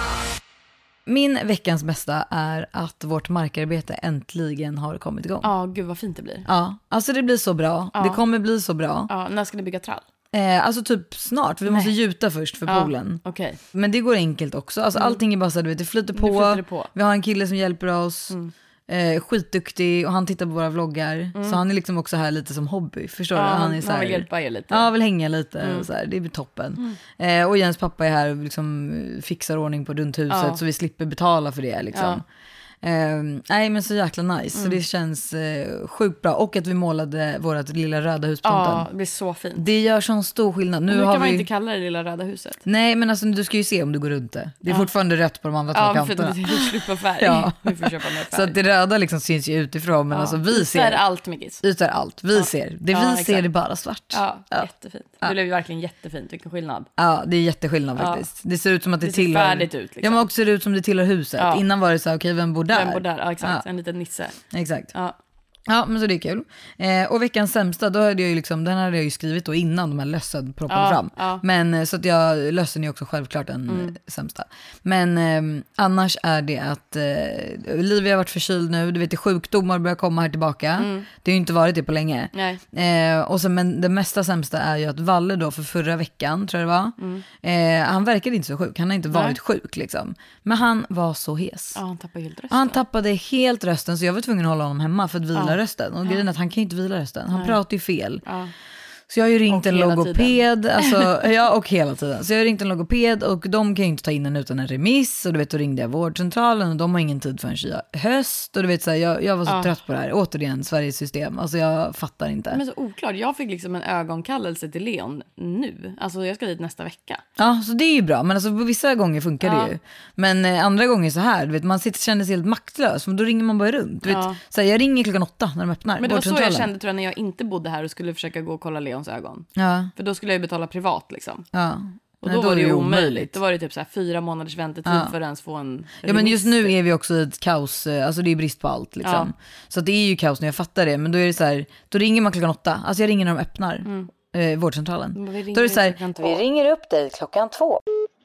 Min veckans bästa är att vårt markarbete äntligen har kommit igång. Ja, gud vad fint det blir. Ja, alltså det blir så bra. Ja. Det kommer bli så bra. Ja, när ska ni bygga trall? Eh, alltså typ snart, för vi Nej. måste gjuta först för Ja, poolen. okej. Men det går enkelt också. Alltså Mm. allting är bara så här, du vet, det flyter på. Det flyter det på. Vi har en kille som hjälper oss. Mm. Eh, skitduktig och han tittar på våra vloggar. Så han är liksom också här lite som hobby, förstår Ja, du? han, är så han här, vill hjälpa er lite. Ja, vill hänga lite Mm. och så här, det blir toppen. Eh, och Jens pappa är här och liksom fixar ordning på runt huset Ja. så vi slipper betala för det liksom. Eh, nej men så jäkla nice, Mm. så det känns eh, sjukt bra. Och att vi målade vårt lilla röda hus på Ja, tomten. det blir så fint. Det gör sån stor skillnad. Nu, Nu har kan man vi... inte kalla det lilla röda huset. Nej men alltså du ska ju se om du går runt det. Det är Ja. fortfarande rött på de andra två Ja, för kanterna. att vi slipper färg. Ja. Vi får köpa mer färg. Så att det röda liksom syns ju utifrån, men Ja. alltså vi Yta ser är allt, Miggis. Yta är allt, vi Ja. ser. Det Ja, vi exakt. ser är bara svart. Ja, Ja. jättefint. Det blev ju verkligen jättefint, vilken skillnad. Ja, det är jätteskillnad Ja. faktiskt. Det ser ut som att det, Det ser tillhör... färdigt ut, liksom. Ja, men också ser det ut som det tillhör huset. Ja. Innan var det så här, okej, vem bor där? Vem bor där? Ja, exakt. Ja. En liten nisse. Exakt. Ja. Ja, men så det är kul. Eh, och veckans sämsta, då hade jag ju liksom, den hade jag ju skrivit då innan de här lössen proppade Ja, fram. ja. Men eh, så att jag, lössen är ju också självklart den Mm. eh, sämsta. Men eh, annars är det att eh, Olivia har varit förkyld nu, du vet det sjukdomar börjar komma här tillbaka. Mm. Det har ju inte varit det på länge. Nej. Eh, och sen, men det mesta sämsta är ju att Valle då för förra veckan, tror jag det var, Mm. eh, han verkade inte så sjuk, han har inte Nej. varit sjuk liksom. Men han var så hes. Ja, han tappar helt rösten. Han tappade helt rösten, så jag var tvungen att hålla honom hemma för att vila Ja. rösten. Och grejen är att han kan ju inte vila rösten, han Nej. pratar ju fel. Ja. Så jag har ju ringt Och en hela logoped, alltså, ja och hela tiden. Så jag har ringt en logoped och de kan ju inte ta in en utan en remiss. Och du vet, då ringde jag vårdcentralen och de har ingen tid förrän i höst. Och du vet, så här, jag, jag var så Ja. trött på det här. Återigen, Sveriges system, alltså jag fattar inte. Men så oklart. Jag fick liksom en ögonkallelse till Leon nu. Alltså jag ska dit nästa vecka. Ja, så det är ju bra, men alltså på vissa gånger funkar Ja. det ju. Men eh, andra gånger så här, du vet, man sitter, känner sig helt maktlös, för då ringer man bara runt. Du vet, Ja. så här, jag ringer klockan åtta när de öppnar, Men det var så jag vårdcentralen. kände, tror jag, när jag inte bodde här och skulle försöka gå och kolla Leons ögon. Ja, För då skulle jag ju betala privat liksom. ja. Och Nej, då, var är det ju ju omöjligt. Då var det typ så här fyra månaders väntetid Ja. för att ens få en Ja, men just remiss. nu är vi också i ett kaos, eh, alltså det är brist på allt liksom. Så att det är ju kaos när jag fattar det, men då är det så här, då ringer man klockan åtta, alltså jag ringer när de öppnar eh, vårdcentralen. Men vi ringer Då är det så här, klockan två. vi ringer upp dig klockan två.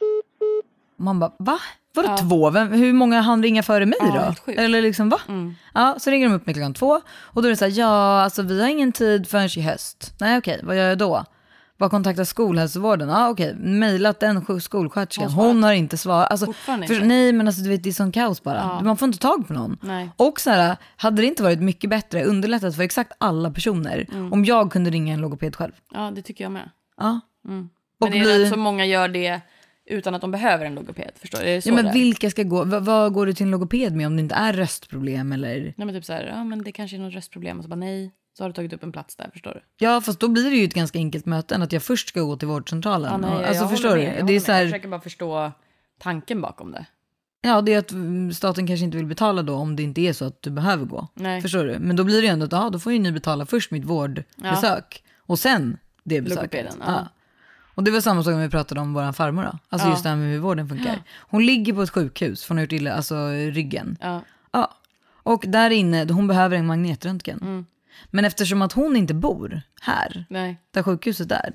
Man bara, va? Vadå Ja. två? Vem, hur många hann ringa före mig Ja, då? helt sjukt. Eller liksom, va? Mm. Ja, så ringer de upp mig klockan två och då är det så här, ja, alltså vi har ingen tid förrän i höst. Nej, okej, vad gör jag då? Vad kontaktar skolhälsovården? Ja, okej, mejlat den sjuk- skolsköterskan. Hon Hon har inte svarat. Alltså, Fortfarande för, inte. nej, men alltså du vet, det är sån kaos bara. Ja. Man får inte tag på någon. Nej. Och så här, hade det inte varit mycket bättre, underlättat för exakt alla personer, Mm. om jag kunde ringa en logoped själv? Ja, det tycker jag med. Ja. Men Och det är bli- rätt så många gör det utan att de behöver en logoped, förstår du? Det är så Ja, men det är. vilka ska gå? V- vad går du till en logoped med om det inte är röstproblem eller? Nej, men typ så här, ja men det kanske är något röstproblem och så bara nej, så har du tagit upp en plats där, förstår du? Ja, fast då blir det ju ett ganska enkelt möte än att jag först ska gå till vårdcentralen. Ja, nej, Och- jag alltså håller förstår med, du? jag Det är håller så med. här, Jag försöker bara förstå tanken bakom det. ja, det är att mm, staten kanske inte vill betala då om det inte är så att du behöver gå. Nej. Förstår du? Men då blir det ju ändå att ja, då får ju ni betala först mitt vårdbesök och sen det besöket. Logopeden, ja. Och det var samma sak när vi pratade om våran farmor då. Alltså Ja. just det här med hur vården funkar. Hon ligger på ett sjukhus för hon har gjort illa, alltså ryggen. Ja. Ja. Och där inne, hon behöver en magnetröntgen. Mm. Men eftersom att hon inte bor här, Nej. där sjukhuset är,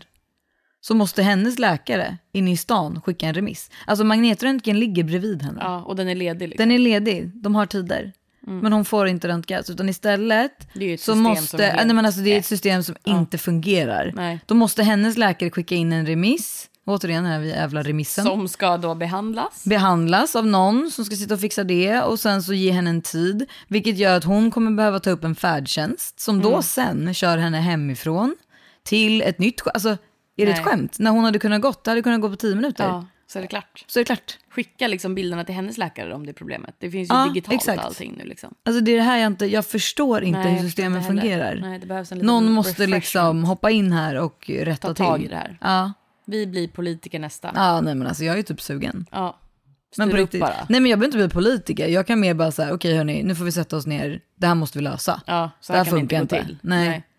så måste hennes läkare inne i stan skicka en remiss. Alltså magnetröntgen ligger bredvid henne. Ja, och den är ledig liksom. Den är ledig, de har tider. Men hon får inte röntgas, utan istället Det är ju ett så system måste, som är helt- nej men alltså det är ett system som inte fungerar. Nej. Då måste hennes läkare skicka in en remiss, återigen här vi jävla remissen. Som ska då behandlas. Behandlas av någon som ska sitta och fixa det och sen så ge henne en tid, vilket gör att hon kommer behöva ta upp en färdtjänst som Mm. då sen kör henne hemifrån till ett nytt, sk- alltså är det Nej. ett skämt? När hon hade kunnat gått, det hade kunnat gå på tio minuter. Ja, så är det klart. Så är det klart. Skicka liksom bilderna till hennes läkare om det är problemet. Det finns ju Ja, digitalt exakt. allting nu liksom. Alltså det är det här jag inte, jag förstår inte Nej, hur jag förstår systemen inte heller. fungerar. Nej, det behövs en liten Någon måste refreshment. liksom hoppa in här och rätta Ta till. tag i det här. Ja. Vi blir politiker nästa. Ja, nej men alltså jag är ju typ sugen. Ja. Men Styr på upp riktigt, bara. nej men jag behöver inte bli politiker. Jag kan mer bara säga, okej hörni, nu får vi sätta oss ner. Det här måste vi lösa. Ja, så det här här kan det funkar inte inte. gå till. Nej. Nej.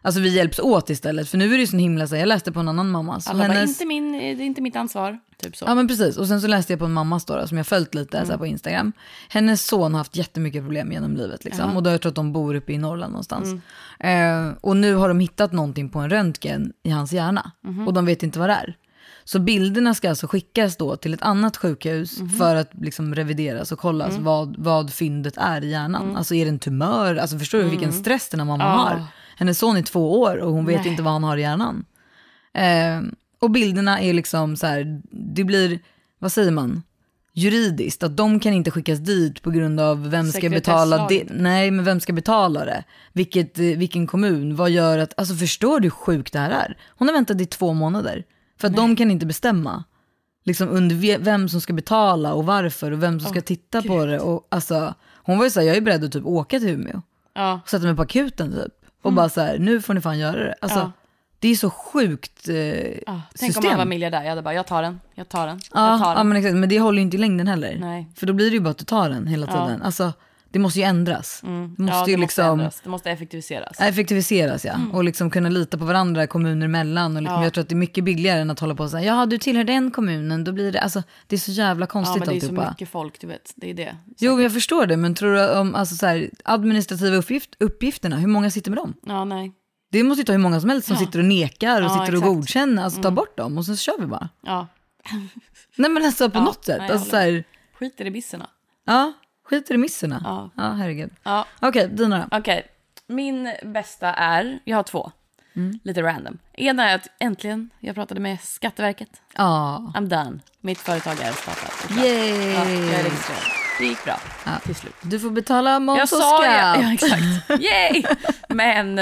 Alltså vi hjälps åt istället. För nu är det ju så himla så. Jag läste på en annan mamma. Så Alla hennes... bara, inte min, det är inte mitt ansvar. Typ så. Ja men precis. Och sen så läste jag på en mammas då, som jag följt lite mm. så här på Instagram. Hennes son har haft jättemycket problem genom livet liksom. Uh-huh. Och då jag tror att de bor uppe i Norrland någonstans. Mm. Eh, och nu har de hittat någonting på en röntgen i hans hjärna. Mm-hmm. Och de vet inte vad det är. Så bilderna ska alltså skickas då till ett annat sjukhus mm-hmm. för att liksom revideras och kollas mm. vad, vad fyndet är i hjärnan. Mm. Alltså är det en tumör? Alltså förstår du mm. vilken stress den här mamman oh. har? Hennes son är två år och hon vet Nej. inte vad han har i hjärnan. Eh, och bilderna är liksom så här, det blir, vad säger man? Juridiskt, att de kan inte skickas dit på grund av vem ska betala det. Nej, men vem ska betala det? Vilket, vilken kommun? Vad gör att, alltså förstår du hur sjukt det här är? Hon har väntat i två månader. För att Nej. de kan inte bestämma liksom under vem som ska betala och varför och vem som oh, ska titta Gud. på det. Och alltså, hon var ju så här, jag är beredd att typ åka till Umeå. Ja. Och sätta mig på akuten typ. Och mm. bara så här, nu får ni fan göra det. Alltså, ja. det är så sjukt eh, ja. Tänk system. Om man var miljardär, jag hade bara, jag tar den, jag tar den, ja, jag tar den. Ja, men exakt, men det håller ju inte i längden heller. Nej. För då blir det ju bara att du tar den hela tiden. Ja. Alltså, det måste ju ändras. Mm. Det måste ja, det ju måste liksom ändras. Det måste effektiviseras. Effektiviseras, ja. Mm. Och liksom kunna lita på varandra, kommuner emellan. Och liksom, ja. jag tror att det är mycket billigare än att hålla på och säga, ja, du tillhör den kommunen, då blir det, alltså, det är så jävla konstigt. Ja, men det är alltihopa. så mycket folk, du vet, det är det. Så. Jo, jag förstår det, men tror du om alltså, så här, administrativa uppgift, uppgifterna, hur många sitter med dem? Ja, nej. Det måste ju ta hur många som helst som ja. sitter och nekar och ja, sitter exakt. och godkänner, alltså mm. ta bort dem och sen så kör vi bara. Ja. Nej men alltså på ja, något sätt. Nej, alltså, så här, skit i remisserna. Ja, skit i remisserna. Ja, ja herregud. Ja. Okej, okay, dina då. Okej, okay. Min bästa är, jag har två. Mm. Lite random. Ena är att äntligen, jag pratade med Skatteverket. Ja. I'm done. Mitt företag är startat. Yay! Ja, jag är registrerad. Det gick bra ja. till slut. Du får betala moms jag och sa skatt. Ja, ja, exakt. Yay! Men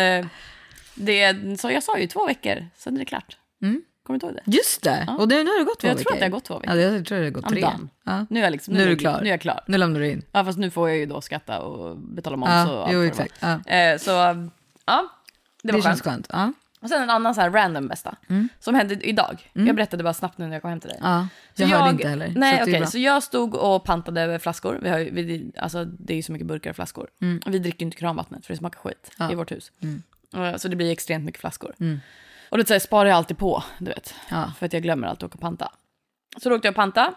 det, så jag sa ju två veckor, sen är det klart. Mm. Kommer du ihåg det? Just det. Ja. Och det, nu har det gått två jag veckor. Jag tror att det har gått två veckor. Ja, jag tror att det har gått I'm tre. Ja. Nu är jag liksom, nu, nu är är du klar. Nu är jag klar. Nu lämnar du in. Ja, fast nu får jag ju då skatta och betala moms ja, och allt. Jo, exakt. Ja. Eh, så, ja. Det, var det känns skönt. Ja. Och sen en annan så här random bästa. Mm. Som hände idag. Mm. Jag berättade bara snabbt nu när jag kom hem till dig. Ja, jag så hörde jag, inte heller. Nej, okej. Okay, så jag stod och pantade flaskor. Vi har ju, vi, alltså, det är ju så mycket burkar och flaskor. Mm. Och vi dricker ju inte kranvattnet för det smakar skit ja. i vårt hus. Mm. Så det blir extremt mycket flaskor. Mm. Och det så här, sparar jag alltid på, du vet. Ja. För att jag glömmer alltid att åka och panta. Så då åkte jag och panta.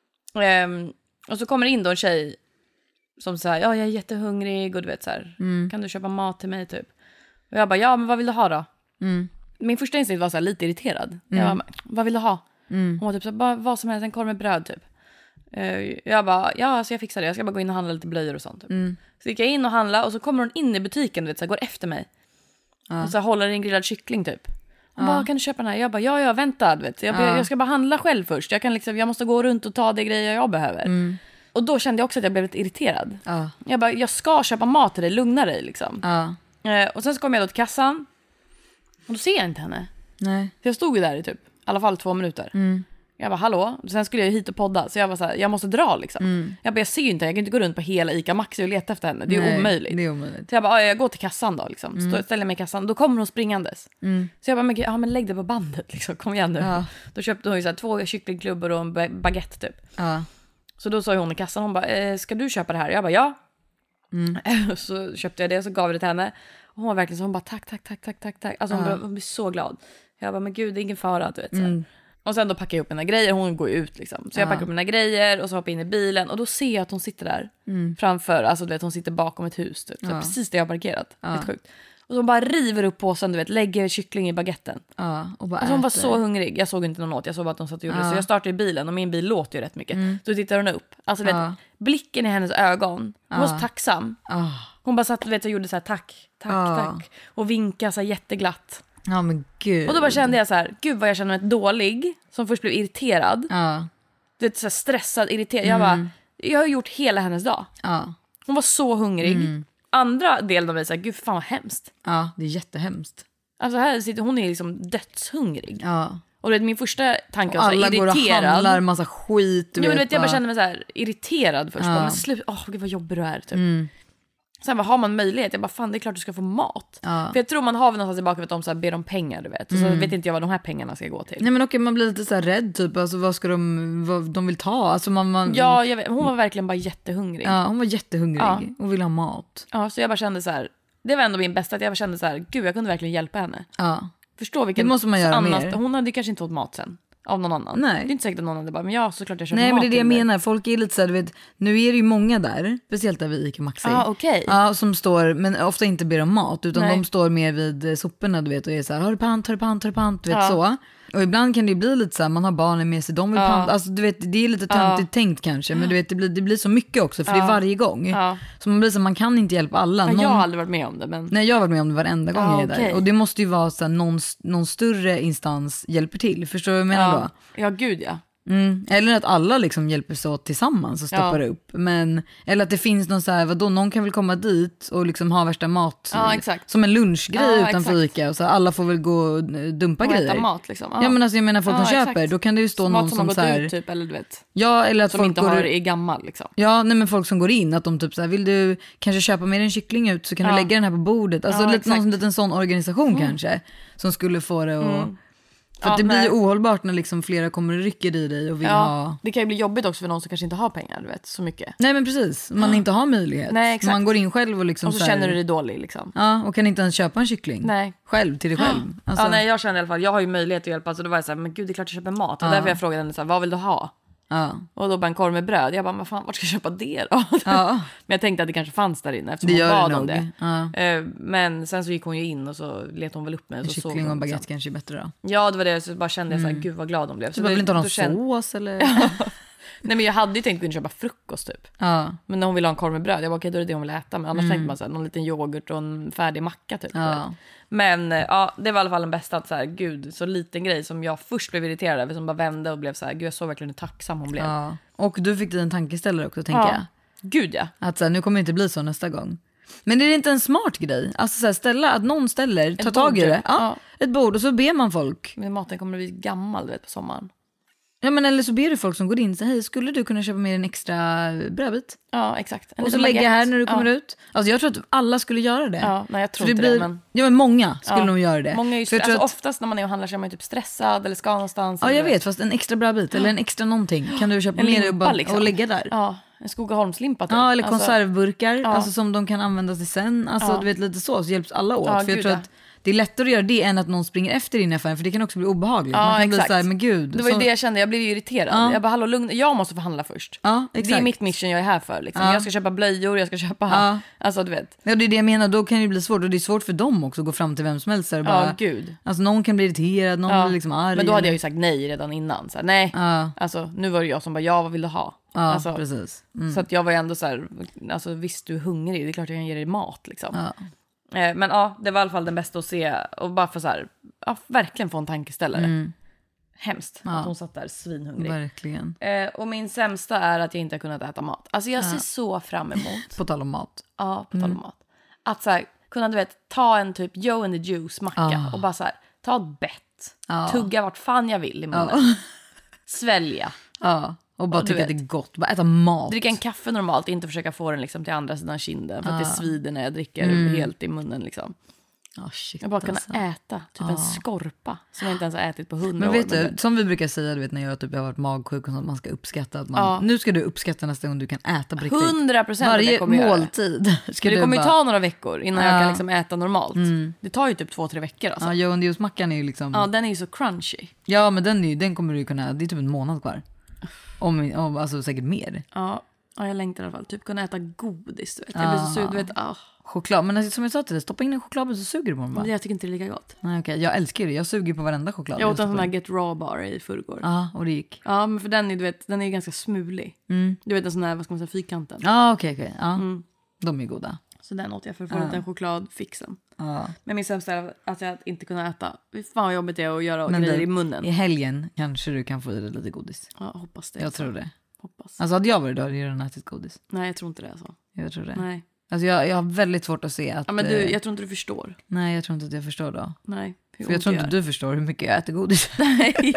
Ehm, och så kommer in då en tjej som säger, ja jag är jättehungrig och du vet så här, mm. kan du köpa mat till mig typ? Och jag bara, ja men vad vill du ha då? Mm. Min första instinkt var så här, lite irriterad. Mm. Jag bara, vad vill du ha? Mm. Hon var typ så här, bara vad som helst, en korv med bröd typ. Uh, jag bara, ja så jag fixar det. Jag ska bara gå in och handla lite blöjor och sånt typ. Mm. Så gick jag in och handla och så kommer hon in i butiken, du vet så här, går efter mig. Ja. Och så här, håller en grillad kyckling typ. Hon ja. bara, kan du köpa den här? Jag bara, ja ja vänta, du vet. Jag, ja. jag ska bara handla själv först. Jag, kan liksom, jag måste gå runt och ta de grejer jag behöver. Mm. Och då kände jag också att jag blev lite irriterad. Ja. Jag bara, jag ska köpa mat till dig, lugna dig liksom. Ja. Uh, och sen så kom jag då till kassan. Och då ser jag inte henne. Nej. Så jag stod ju där i typ, i alla fall två minuter. Mm. Jag bara, hallå? Sen skulle jag hit och podda. Så jag var så här, jag måste dra liksom. Mm. Jag bara, jag ser ju inte, jag kan inte gå runt på hela Ica Maxi och leta efter henne. Det är ju omöjligt. Det är omöjligt. Så jag bara, jag går till kassan då liksom. Mm. Stå, ställer mig i kassan. Då kommer hon springandes. Mm. Så jag bara, men, ja, men lägg det på bandet liksom. Kom igen nu. Ja. Då köpte hon ju så här, två kycklingklubbor och en baguette typ. Ja. Så då sa hon i kassan, hon bara, eh, ska du köpa det här? Jag bara, ja. Mm. Så köpte jag det och så gav jag det till henne. Och hon var verkligen så, hon bara, tack, tack, tack, tack, tack, tack. Alltså hon, ja. blev, hon blev så glad. Jag bara, men gud, det är ingen fara, du vet så här. Mm. Och sen då packar jag upp mina grejer, hon går ut liksom. Så jag packar upp mina grejer och så hoppar in i bilen. Och då ser jag att hon sitter där mm. framför, alltså du vet, hon sitter bakom ett hus typ. Så ja. precis där jag har parkerat, ja. helt sjukt. Och så hon bara river upp påsen, du vet, lägger kyckling i baguetten. Ja, och bara alltså hon var så hungrig, jag såg inte någon åt, jag såg bara att hon satt och gjorde ja. det. Så jag startade i bilen och min bil låter ju rätt mycket. Mm. Så tittar hon upp, alltså du vet, ja. blicken i hennes ögon. Hon ja. var så tacksam. Ja. Hon bara satt, du vet, och gjorde så här, tack, tack, ja. tack. Och vinkade så här jätteglatt. Ja men gud. Och då bara kände jag så här, gud vad jag känner mig dålig. Som först blev irriterad. Ja. Du vet, så här stressad, irriterad. Jag bara, jag har gjort hela hennes dag. Ja. Hon var så hungrig. Mm. Andra delen av mig såhär, gud fan vad hemskt. Ja, det är jättehemskt. Alltså här sitter hon är liksom dödshungrig. Ja. Och det är min första tanke, och alla så här, irriterad. Går och handlar massa skit. Du ja, men vet, jag bara kände mig så här irriterad först. Ja. Bara, men slut, åh oh, gud vad jobbig du är typ. Mm. Sen bara, har man möjlighet, jag bara, fan det är klart du ska få mat. Ja. För jag tror man har väl någonstans tillbaka, vet de så här, ber om pengar, du vet. Och så mm. vet inte jag vad de här pengarna ska gå till. Nej men okej, man blir lite så här rädd typ, alltså vad ska de, vad de vill ta? Alltså man, man... Ja, jag vet, hon var verkligen bara jättehungrig. Ja, hon var jättehungrig ja. och ville ha mat. Ja, så jag bara kände så här, det var ändå min bästa, att jag kände så här, gud jag kunde verkligen hjälpa henne. Ja. Förstå vilken, det måste man göra annars, mer. hon hade kanske inte fått mat sen av någon annan. Nej. Det är inte säkert att någon hade bara, men ja, såklart jag köper Nej, mat. men det är det jag dig. menar. Folk är lite så här, du vet, nu är det ju många där, speciellt där vi gick i Maxi. Ah, okej. Ja, som står, men ofta inte ber om mat, utan Nej. de står mer vid soporna, du vet, och är så här, har du pant, har du pant, har du pant, du vet Ja. så. Och ibland kan det ju bli lite så här, man har barnen med sig, de vill Ja. pant, alltså du vet, det är lite töntigt tänkt kanske, men du vet, det blir, det blir så mycket också, för det är varje gång. Ja. Så man blir så, man kan inte hjälpa alla. Ja, Någon... jag har aldrig varit med om det, men... Nej, jag har varit med om det varenda gång Ja, jag är där. okej. Och det måste ju vara så här, någon, någon större instans hjälper till, förstår du vad jag menar ja. då? Ja, gud ja. Mm. Eller att alla liksom hjälper sig åt tillsammans och stoppar Ja. upp. Men, eller att det finns någon så här, vadå, någon kan väl komma dit och liksom ha värsta mat. Ja, exakt. Som en lunchgrej Ja, utanför exakt. Ica. Och så här, alla får väl gå och dumpa Och grejer. äta mat liksom. Ja, men alltså jag menar folk Ja, som köper, exakt. då kan det ju stå mat någon som, som, har så gått här, ut typ, eller du vet. ja, eller att Som folk inte går har, ut- är gammal liksom. Ja, nej, men folk som går in, att de typ så här, vill du kanske köpa med en kyckling ut så kan Ja. du lägga den här på bordet. Alltså Ja, lite, någon exakt. liten sån organisation kanske, som skulle få det att... Mm. För Ja, att det blir ju nej. ohållbart när liksom flera kommer och rycker i dig och vill Ja, ha... det kan ju bli jobbigt också för någon som kanske inte har pengar, du vet, så mycket. Nej, men precis, man inte har möjlighet. Nej, exakt. Man går in själv och liksom Och så så här- känner du dig dålig liksom. Ja, och kan inte ens köpa en kyckling. Nej. Själv, till dig själv. Alltså, Ja, nej, jag känner i alla fall, jag har ju möjlighet att hjälpa, så då var jag så här, men gud det är klart jag köper mat. Och därför jag frågade henne så här, vad vill du ha? ja. Och då bara en korv med bröd. Jag bara, vad fan, vart ska jag köpa det då? Ja. Men jag tänkte att det kanske fanns där inne eftersom Det hon gör bad det om nog. det. Ja. Eh, Men sen så gick hon ju in och så letade hon väl upp mig. Och En så såg kyckling och hon, en baguette liksom. kanske är bättre då. Ja, det var det. Så bara kände jag så här, gud vad glad hon blev. Så du vill då- inte ha någon då kände- sås eller? Nej, men jag hade ju tänkt gå in och köpa frukost typ. Ja. Men när hon ville ha en korv med bröd, jag bara okej, då är det det hon vill äta. Men annars tänkte man så här, någon liten yoghurt och en färdig macka typ. Ja. Men eh, ja, det var i alla fall den bästa, att så här, gud, så liten grej som jag först blev irriterad över, som bara vände och blev så här, gud jag såg verkligen hur tacksam hon blev. Ja. Och du fick dig en tankeställare också, tänker Ja. jag. Gud ja. Att så här, nu kommer det inte bli så nästa gång. Men är det inte en smart grej? Alltså så här, ställa, att någon ställer, tar tag i bord, det. typ. Ja, Ja. ett bord och så ber man folk. Men maten kommer att bli gammal, du vet, på sommaren. Ja, men eller så ber du folk som går in så hej, skulle du kunna köpa med en extra brödbit? Ja, exakt. En Och så liten lägga baguette. här när du kommer ja. ut. Alltså jag tror att alla skulle göra det. Ja, nej jag tror För inte blir, det, men... Ja, men många skulle Ja. nog göra det. Många är ju För jag alltså, tror att, oftast när man är och handlar så är man ju typ stressad eller ska någonstans. ja, eller jag du vet, fast en extra brödbit eller en extra någonting kan du köpa En med dig och, limpa bara, liksom. och lägga där. Ja, en Skogaholmslimpa typ. Ja, eller Alltså, konservburkar, ja. alltså som de kan använda till sen. Alltså Ja. du vet, lite så, så hjälps alla åt. Ja, för jag gud, tror ja. att det är lättare att göra det än att någon springer efter din affär, för det kan också bli obehagligt. Ja, Man kan bli exakt. så här, men gud. Det var ju så, det jag kände, jag blev ju irriterad. Ja. Jag bara, hallå lugn, jag måste få handla först. Ja, Det är exakt. mitt mission jag är här för liksom. Ja. Jag ska köpa blöjor, jag ska köpa, Ja. alltså du vet. Ja, det är det jag menar, då kan det bli svårt. Och det är svårt för dem också att gå fram till vem som helst. Där och bara, Ja, gud. alltså någon kan bli irriterad, någon Ja. blir liksom arg. Men då hade eller- jag ju sagt nej redan innan. Så här, nej, Ja. alltså nu var det jag som bara, ja vad vill du ha? Ja, alltså, precis. Mm. Så att jag var ju ändå så här, alltså visst du är hungrig, det är klart jag kan ge dig mat liksom. Ja. Eh, men ja, det var i alla fall den bästa att se. Och bara för så här, ja, verkligen få en tankeställare. Mm. Hemskt Ja. att hon satt där svinhungrig. Verkligen. Eh, och min sämsta är att jag inte har kunnat äta mat. Alltså jag ser så fram emot, På tal om mat. ja, på tal om mat, att så här, kunna du vet, ta en typ Joe and the Juice macka Ah. och bara så här, ta ett bett, Ja. tugga vart fan jag vill i munnen, Ja. svälja, Ja. Och bara Ja, du tycka att vet. det är gott. Bara äta mat. dricka en kaffe normalt, inte försöka få den liksom till andra sidan kinden för att det svider när jag dricker Mm. helt i munnen liksom. Oh, shit, Jag bara kunna alltså. äta typ en skorpa som jag inte ens har ätit på hundra Men år. vet du, som vi brukar säga, du vet när jag typ har varit magsjuk och sånt, man ska uppskatta att man, Ja. nu ska du uppskatta nästa gång du kan äta på riktigt. Hundra procent att jag Varje kommer göra det. måltid ska Men det du kommer ju bara, ta några veckor innan Ja. jag kan liksom äta normalt. Det tar ju typ två, tre veckor alltså. Ja, Ja, Joe and the Juice-mackan är ju liksom, ja, den är ju så crunchy. men den, är ju, den kommer du ju kunna, det är typ en månad kvar. Om, om, alltså säkert mer. Ja, ja, jag längtar i alla fall. Typ kunna äta godis, du vet. Jag blir så sugen, du vet. Ah. Choklad, men alltså, som jag sa till dig, stoppa in en chokladbit så suger du på den bara. Men jag tycker inte det är lika gott. Nej, okej, jag älskar det, jag suger på varenda choklad. Jag åt en stoppar sån här in. Get Raw bar i förrgår. Ja, och det gick. Ja, men för den är, du vet, den är ju ganska smulig. Du vet en sån här, vad ska man säga, fyrkanten. Ja, okej, okej. Ja. Mm. De är goda. Så den åt jag för att få lite en chokladfixen. Ja. Men min sämsta är att jag inte kunna äta. Fy fan vad jobbigt det är att göra Men grejer du, i munnen. i helgen kanske du kan få i dig lite godis. Ja, hoppas det. Jag alltså. tror det. Hoppas. Alltså hade jag varit då hade jag redan ätit godis. Nej, jag tror inte det alltså. Jag tror det. Nej. Alltså jag, jag har väldigt svårt att se att... Ja, men du, eh, jag tror inte du förstår. Nej, jag tror inte att jag förstår då. Nej. hur För jag ont tror det inte gör. du förstår hur mycket jag äter godis. Nej,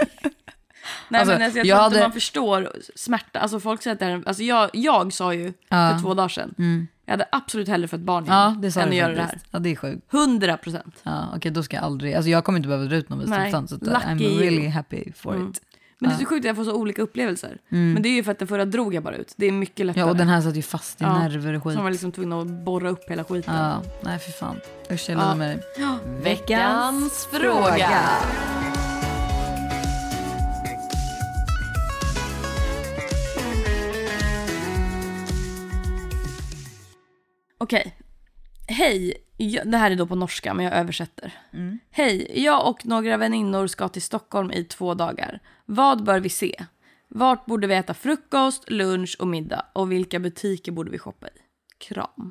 Alltså, men alltså, jag, jag tror hade- inte man förstår smärta. Alltså folk säger att det är, alltså jag, jag sa ju Ja. för två dagar sedan. Jag hade absolut hellre fått barn Ja, igen det sa än du att göra det här. faktiskt. Ja, det är sjukt. Hundra procent. Ja, okej, då ska jag aldrig... Alltså jag kommer inte behöva dra ut någon Nej, visdomstand. Så att, I'm lucky you. really happy for Mm. it. Men det är så sjukt att jag får så olika upplevelser. Mm. Men det är ju för att den förra drog jag bara ut. Det är mycket lättare. Ja, och den här satt ju fast i ja. nerver och skit. Så man var liksom tvungen att borra upp hela skiten. Ja, nej för fan. Usch, jag ja. med dig. Ja. Veckans fråga. Okej. Hej, jag, det här är då på norska men jag översätter. Mm. Hej, jag och några väninnor ska till Stockholm i två dagar. Vad bör vi se? Vart borde vi äta frukost, lunch och middag? Och vilka butiker borde vi shoppa i? Kram.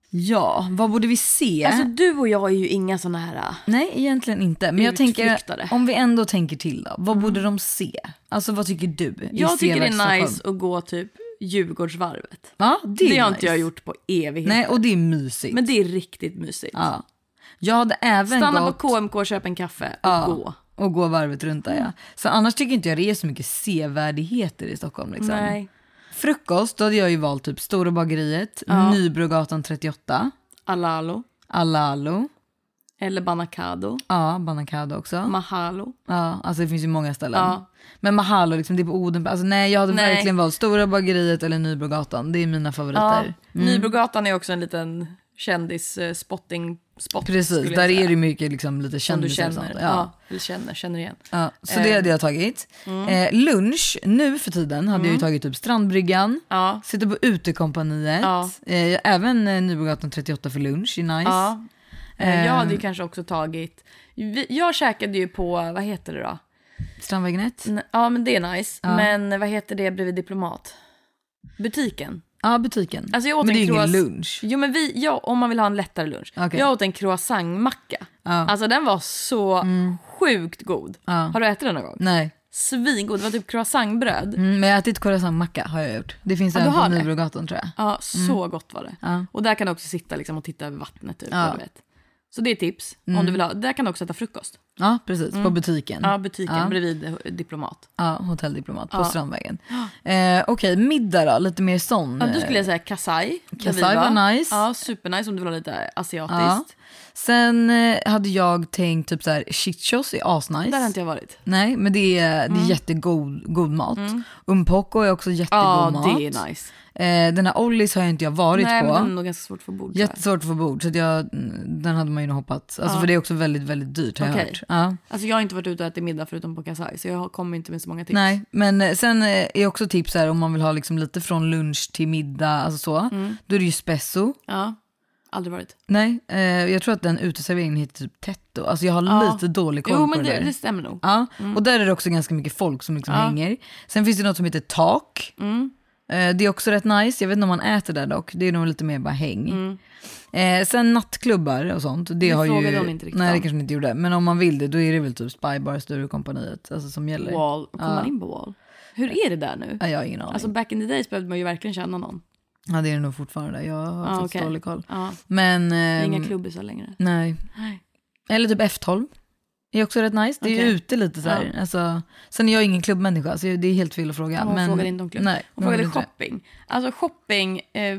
Ja, vad borde vi se? Alltså du och jag är ju inga såna här... Nej, egentligen inte. Men jag tänker, om vi ändå tänker till då. Vad mm. borde de se? Alltså vad tycker du? Jag tycker det är nice att gå typ Djurgårdsvarvet. Ja, det, det har nice. inte jag gjort på evigheter. Nej, och det är mysigt. Men det är riktigt mysigt. Ja. Jag hade även Stanna gått... på K M K och köpa en kaffe och ja, gå. Och gå varvet runt där, mm. ja. Så annars tycker inte jag det är så mycket sevärdigheter i Stockholm liksom. Nej. Frukost, då hade jag ju valt typ Stora bageriet, ja. Nybrogatan trettioåtta. Alalo. Alalo. Eller Banacado. Ja, Banacado också. Mahalo. Ja, alltså det finns ju många ställen. Ja. Men Mahalo, liksom, det är på Oden. Alltså nej, jag hade nej. verkligen valt Stora bageriet eller Nybrogatan. Det är mina favoriter. Ja. Mm. Nybrogatan är också en liten kändis-spotting spot. Precis, där är det mycket liksom, lite kändisar. Som du känner, ja. ja. Eller känner, känner igen. Ja, så det hade jag tagit. Mm. Eh, lunch, nu för tiden hade mm. jag ju tagit typ Strandbryggan. Ja. Sitter på Utekompaniet. Ja. Eh, även eh, Nybrogatan trettioåtta för lunch, är nice. Ja. Eh, jag hade ju kanske också tagit... Jag käkade ju på, vad heter det då? Strandvägen ett? Ja, men det är nice. Ja. Men vad heter det bredvid Diplomat? Butiken. Ja, butiken. Alltså jag åt men en det är croiss... ingen lunch. Jo, men vi, ja, om man vill ha en lättare lunch. Okay. Jag åt en croissantmacka. Ja. Alltså den var så mm. sjukt god. Ja. Har du ätit den någon gång? Nej. Svingod, det var typ croissantbröd. Mm, men jag har ätit croissantmacka har jag gjort. Det finns ja, även på Nybrogatan tror jag. Ja, så mm. gott var det. Ja. Och där kan du också sitta liksom, och titta över vattnet typ. Ja. Vet. Så det är tips mm. om du vill ha. Där kan du också äta frukost. Ja, precis. Mm. På butiken. Ja, butiken. Ja. Bredvid Diplomat. Ja, Hotelldiplomat på ja. Strandvägen. Eh, Okej, okay, middag då. Lite mer sån. Ja, då skulle jag säga Kasai. Kasai var. var nice. Ja, supernice om du vill ha lite asiatiskt. Ja. Sen eh, hade jag tänkt typ så här, Chichos är asnice. Där har inte jag varit. Nej, men det är, mm. det är jättegod god mat. Mm. Umpoko är också jättegod ja, mat. Ja, det är nice. Eh, den här Ollis har jag inte jag varit Nej, på. Nej, men den är nog ganska svårt att få bord. Jättesvårt att få bord, så att jag, den hade man ju nog hoppats. Alltså, ja. För det är också väldigt, väldigt dyrt har okay. jag hört. Ja. Alltså jag har inte varit ute och ätit middag förutom på Kasai, så jag kommer inte med så många tips. Nej, men sen är också tips här om man vill ha liksom lite från lunch till middag, alltså så. Mm. Då är det ju Spesso. Ja. Aldrig varit. Nej, eh, jag tror att den uteserveringen heter typ Tetto. Alltså jag har ja. lite dålig koll jo, på men det det, där. det stämmer nog. Ja, mm. och där är det också ganska mycket folk som liksom ja. hänger. Sen finns det något som heter Tak. Mm. Eh, det är också rätt nice. Jag vet inte om man äter där dock. Det är nog lite mer bara häng. Mm. Eh, sen nattklubbar och sånt. Det, det har ju... de inte riktigt. Nej, det kanske inte gjorde. Men om man vill det, då är det väl typ Spybar, Sturecompagniet. Alltså som gäller. Wall. Kommer ja. man in på Wall? Hur är det där nu? Ja, jag har ingen aning. Alltså back in the days behövde man ju verkligen känna någon. Ja, det är det nog fortfarande. Jag har ah, faktiskt okay. dålig koll. Ah. Men, det är eh, inga klubbisar längre. Nej. nej. Eller typ F tolv. Det är också rätt nice. Det är okay. ju ute lite så här. Ja. Alltså, sen är jag ingen klubbmänniska, så det är helt fel att fråga. Ja, hon men, frågade inte om klubb. Nej, hon frågade shopping. Alltså shopping... Eh,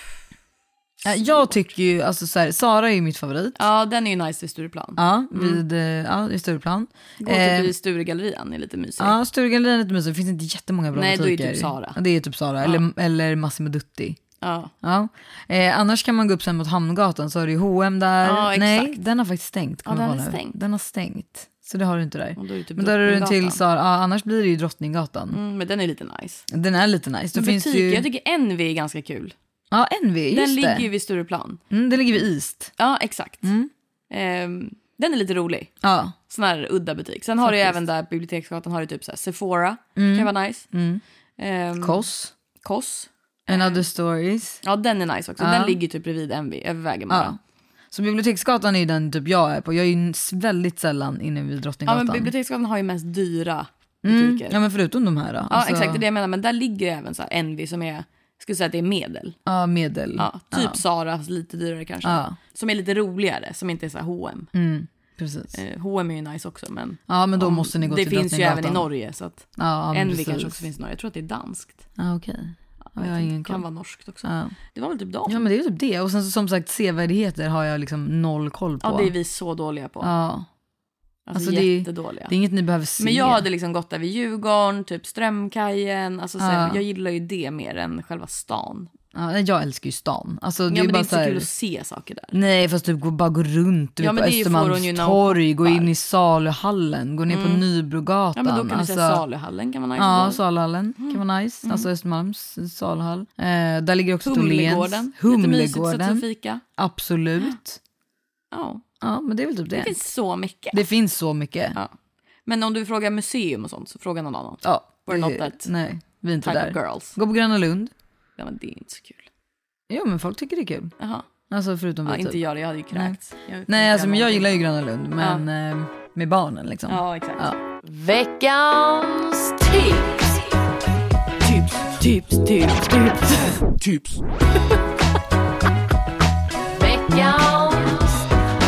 ja, jag tycker ju, alltså så här, Sara är ju mitt favorit. Ja, den är ju nice vid Stureplan. Ja, vid, mm. ja, vid Stureplan. Gå eh, typ i Sturegallerian är lite mysigt. Ja, Sturegallerian är lite mysigt. Det finns inte jättemånga bra Nej, butiker. Nej, då är typ Sara. Ja, det är typ Sara. Ja. Eller, eller Massimo Dutti. Ja. Ja. Eh, annars kan man gå upp sen mot Hamngatan, så har du ju H och M där. Ja, nej, den har faktiskt stängt. Ja, den, är stängt. den har stängt. Så det har du inte där. Då typ men då är du en till Sara. Ja, annars blir det ju Drottninggatan. Mm, men den är lite nice. Den är lite nice. Då finns butik, ju... Jag tycker N V är ganska kul. Ja, N V, just den det. ligger ju vid Stureplan. Mm, den ligger vid East. Ja, exakt. Mm. Um, den är lite rolig. Ja. Sån här udda butik. Sen har du även där Biblioteksgatan har du typ så här Sephora. Mm. Kan vara nice. Mm. Um, Koss. Koss. And Other Stories. Ja, den är nice också. Ja. Den ligger typ bredvid N V, över vägen bara. Ja. Så Biblioteksgatan är ju den typ jag är på. Jag är ju väldigt sällan inne vid Drottninggatan. Ja, men Biblioteksgatan har ju mest dyra butiker. Mm. Ja, men förutom de här då. Ja, alltså... exakt. Det är det jag menar. Men där ligger även så här N V som är, jag skulle säga att det är medel. Ja, medel. Ja, typ ja. Sara, lite dyrare kanske. Ja. Som är lite roligare, som inte är så här H och M. Mm. Precis. Eh, H och M är ju nice också, men, ja, men då om, måste ni gå det till finns ju även i Norge, så att ja, N V kanske också finns i Norge. Jag tror att det är danskt. Ja, okej. Okay. Ja, jag ingen kan vara norskt också. Ja. Det var väl typ dem. Ja, men det är typ det. Och sen som sagt, sevärdigheter har jag liksom noll koll på. Ja, det är vi så dåliga på. Ja. Alltså, alltså jättedåliga. Det är inget ni behöver se. Men jag hade liksom gått där vid Djurgården, typ Strömkajen. Alltså, så ja. jag gillar ju det mer än själva stan. Ja, jag älskar ju stan. Alltså, ja, det men är det bara är inte så, här... så kul att se saker där. Nej, fast typ bara gå runt ja, på Östermalmstorg, gå in i Saluhallen, gå ner mm. på Nybrogatan. Ja, men då kan alltså... du säga Saluhallen kan vara nice. Ja, Saluhallen mm. kan vara nice. Mm. Alltså Östermalms Saluhall. Eh, där ligger också Humlegården. Humlegården. Lite fika. Absolut. Ja. Ja, men det är väl typ det. Det finns så mycket. Det finns så mycket. Ja. Men om du frågar museum och sånt så fråga någon annan. Ja. We're det... not that Nej, vi är inte type där. of girls. Gå på Gröna Lund. Ja, men det är inte så kul. Jo, men folk tycker det är kul. Jaha. Alltså förutom ja, vi inte typ. jag, jag hade ju kräkts. Nej, Nej alltså men jag gillar ju Gröna Lund. Men ja. eh, med barnen liksom. Ja, exakt. Ja. Veckans tips. Tips, tips, tips, tips. Tips. Veckans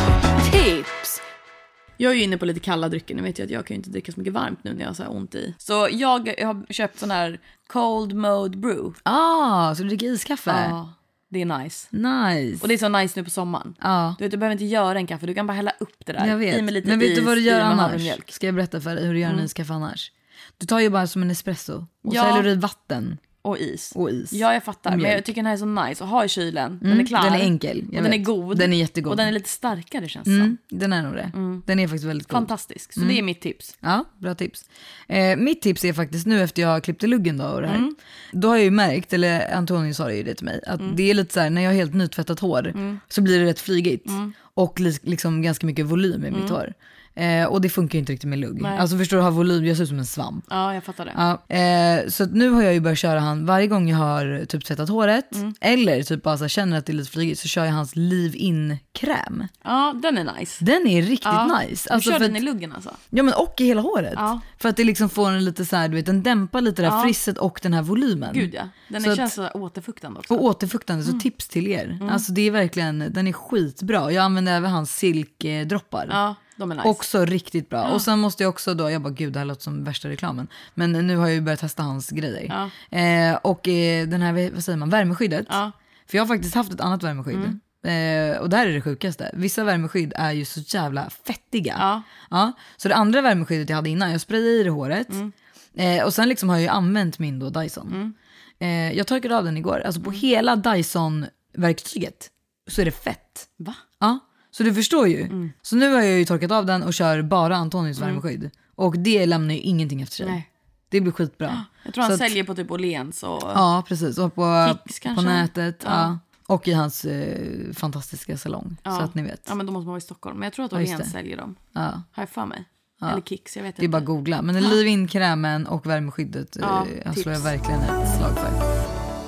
tips. Jag är ju inne på lite kalla drycker. Nu vet jag att jag kan ju inte dricka så mycket varmt nu när jag har så här ont i. Så jag har köpt sån här cold mode brew. Ah, så du dricker iskaffe? Ja. Ah. Det är nice. Nice. Och det är så nice nu på sommaren. Ja. Du vet, du behöver inte göra en kaffe. Du kan bara hälla upp det där. Jag vet. I med lite Men vet is, du vad du gör annars? mjölk. Ska jag berätta för dig hur du gör en mm. iskaffe annars? Du tar ju bara som en espresso. Och ja. så häller du i vatten. Och is. Och is. Ja, jag fattar. Men jag tycker den här är så nice. Och ha i kylen. Den mm. är klar. Den är enkel. Och den är god. Den är jättegod. Och den är lite starkare känns det mm. Den är nog det. Mm. Den är faktiskt väldigt god. Fantastisk. Så mm. det är mitt tips. Ja, bra tips. Eh, mitt tips är faktiskt nu efter jag klippte luggen då och det här. Mm. Då har jag ju märkt, eller Antonio sa det ju det till mig, att mm. det är lite så här, när jag har helt nytvättat hår mm. så blir det rätt flygigt. Mm. Och liksom ganska mycket volym i mm. mitt hår. Eh, och det funkar ju inte riktigt med lugg. Nej. Alltså förstår du, ha volym, jag ser ut som en svamp. Ja, jag fattar det. Ja, eh, så nu har jag ju börjat köra han varje gång jag har typ tvättat håret mm. eller typ bara så här, känner att det är lite flygigt, så kör jag hans leave-in-kräm. Ja, den är nice. Den är riktigt ja. nice. Alltså, du kör för den att, i luggen alltså? Ja, men och i hela håret. Ja. För att det liksom får en lite så här, du vet, den dämpar lite det här ja. frisset och den här volymen. Gud ja, den är, känns så återfuktande också. Och återfuktande, så mm. tips till er. Mm. Alltså det är verkligen, den är skitbra. Jag använder även hans silkdroppar. Ja. De är nice. Också riktigt bra. Ja. Och sen måste jag också då, jag bara gud det här låter som värsta reklamen. Men nu har jag ju börjat testa hans grejer. Ja. Eh, och eh, den här, vad säger man, värmeskyddet. Ja. För jag har faktiskt haft ett annat värmeskydd. Mm. Eh, och det här är det sjukaste. Vissa värmeskydd är ju så jävla fettiga. Ja. Ja. Så det andra värmeskyddet jag hade innan, jag sprayade i det håret. Mm. Eh, och sen liksom har jag ju använt min då Dyson. Mm. Eh, jag torkade av den igår. Alltså på mm. hela Dyson-verktyget så är det fett. Va? Ja. Så du förstår ju. Mm. Så nu har jag ju torkat av den och kör bara Antonius mm. värmeskydd. Och det lämnar ju ingenting efter sig. Nej. Det blir skitbra. Jag tror han så säljer att, på typ Åhléns och... Ja, precis. Och på, Kicks, på nätet. Ja. Ja. Och i hans eh, fantastiska salong. Ja. Så att ni vet. Ja, men då måste man vara i Stockholm. Men jag tror att Åhléns ja, säljer dem. Ja. Har jag för mig. Ja. Eller Kicks, jag vet inte. Det är bara att googla. Men ja. leave-in-krämen och värmeskyddet ja, eh, slår jag verkligen ett slag för.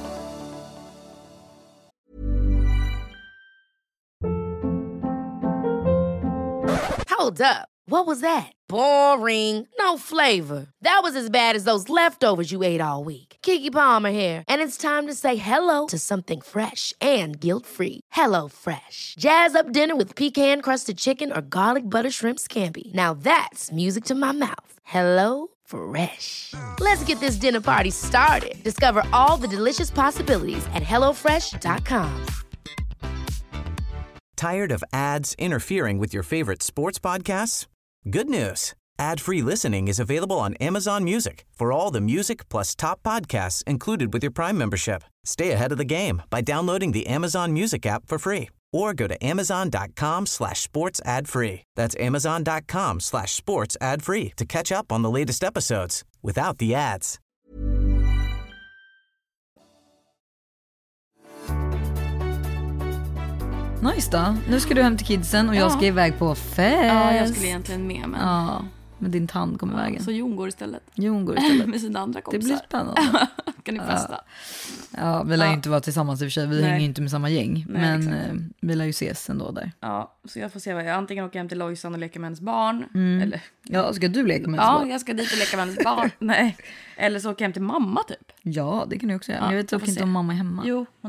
Hold up. What was that? Boring. No flavor. That was as bad as those leftovers you ate all week. Keke Palmer here, and it's time to say hello to something fresh and guilt-free. Hello Fresh. Jazz up dinner with pecan-crusted chicken or garlic butter shrimp scampi. Now that's music to my mouth. Hello Fresh. Let's get this dinner party started. Discover all the delicious possibilities at hello fresh dot com. Tired of ads interfering with your favorite sports podcasts? Good news. Ad-free listening is available on Amazon Music for all the music plus top podcasts included with your Prime membership. Stay ahead of the game by downloading the Amazon Music app for free or go to amazon.com slash sports ad free. That's amazon.com slash sports ad free to catch up on the latest episodes without the ads. Nice då. Nu ska du hem till kidsen och ja. jag ska iväg på fest. Ja, jag skulle egentligen med. Men... Ja, men din tand kommer ja, vägen. Så Jon går istället. Jon går istället. Med sina andra kompisar. Det blir spännande. Kan ni festa? Ja, ja vi lär ju ja. inte vara tillsammans i och för sig. Vi Nej. hänger ju inte med samma gäng. Nej, men exakt. Vi lär ju ses ändå där. Ja, så jag får se vad jag antingen åker hem till Lojsan och leka med hennes barn. Mm. Eller... Ja, ska du leka med hennes ja, barn? Ja, jag ska dit och leka med hennes barn. Nej. Eller så åker jag hem till mamma typ. Ja, det kan du också göra. Ja, jag vet dock inte se. om mamma är hemma. Jo, hon är hemma.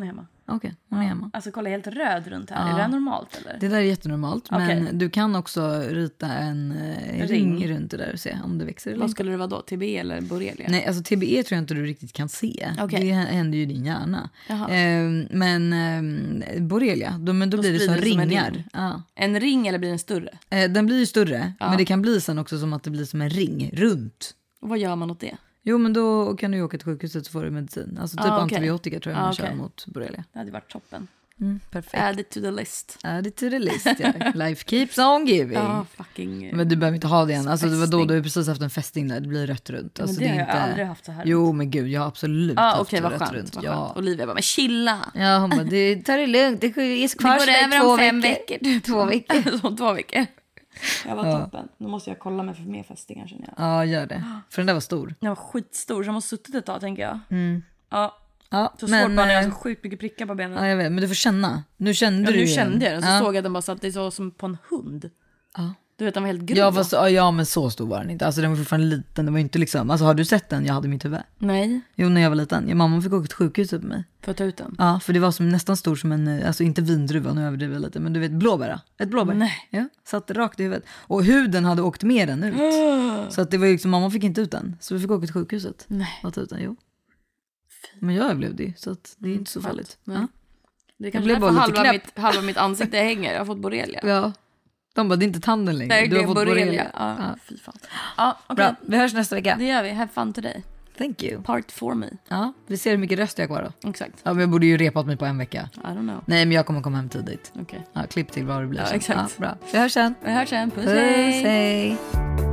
Okej, hon är hemma. Alltså kolla helt röd runt här. Ja. Är det normalt eller? Det där är jättenormalt. Okej. Men du kan också rita en eh, ring. ring runt det där och se om det växer eller Vad inte. skulle det vara då? T B E eller borrelia? Nej, alltså T B E tror jag inte du riktigt kan se. Okej. Det händer ju i din hjärna. Jaha. Eh, men eh, borrelia, då, men då, Då blir det som sprider det som en ringar. ring. Ja. En ring eller blir den större? Eh, den blir ju större, Ja. men det kan bli sen också som att det blir som en ring runt. Och vad gör man åt det? Jo, men då kan du ju åka till sjukhuset och få medicin. Alltså typ Ah, okej. antibiotika tror jag Ah, man okej. kör mot borrelia. Det hade varit toppen. Mm, perfekt. Add it to the list. Add it to the list, ja. Life keeps on giving. Ja, fucking... Men du behöver inte ha det än. Alltså det var då Fästing. du har precis haft en fästing där. Det blir rött runt. Men Alltså, det är har jag inte... aldrig haft så här. Jo, men gud, jag har absolut ah, haft okej, okay, vad rött skönt, runt. vad Ja. skönt. Olivia bara, men chilla. Ja, hon bara, det tar det lugnt. Det är kvar Det går över två om fem veckor. veckor. Två veckor. Så två veckor. Jag var Ja. toppen. Nu måste jag kolla mig för mer fästingar känner jag. Ja, gör det. För den där var stor. Den var skitstor, så jag måste suttit ett tag tänker jag. Mm. Ja, Ja, så men, svårt bara när jag har eh, så sjukt mycket prickar på benen. Ja, jag vet. Men du får känna. Nu kände Ja, du nu igen. kände jag den, så ja. såg jag att den bara satt, det så som på en hund. Ja. Du vet, den var helt grov. Ja, fast, ja, ja, men så stor var den inte. Alltså den var fortfarande liten. Det var inte liksom, alltså har du sett den? Jag hade mitt huvud. Nej, Jo, när jag var liten. Ja, mamma fick åka till sjukhuset på mig. för att ta ut den. Ja, för det var som nästan stor som en, alltså inte vindruva, nu överdriver jag lite, men du vet blåbär. Ett blåbär. Nej. Ja, satt rakt i huvudet. Och huden hade åkt med den ut. Så att det var ju liksom, mamma fick inte ut den. Så vi fick åka till sjukhuset. Nej. Och ta ut den, jo. Men jag överlevde ju, så att det är inte så skönt. farligt. Nej. Ja. Det är Jag kanske blev bara därför lite halva knäpp. mitt, halva mitt ansikte hänger. Jag har fått borrelia. Ja. De bara, det är inte tanden längre. Nej, Du det har är fått borrelia. borrelia. Ja, Ja. fy fan. Ja, okej. Bra, vi hörs nästa vecka. Det gör vi. Have fun today. Thank you. Part for me. Ja, vi ser hur mycket röst jag har kvar då. Exakt. Ja, men jag borde ju repat mig på en vecka. I don't know. Nej, men jag kommer komma hem tidigt. Okej. Ja, klipp till vad det blir Ja, sen. exakt. Ja, bra. Vi hörs sen. Vi hörs sen. Puss, Puss, hej. hej.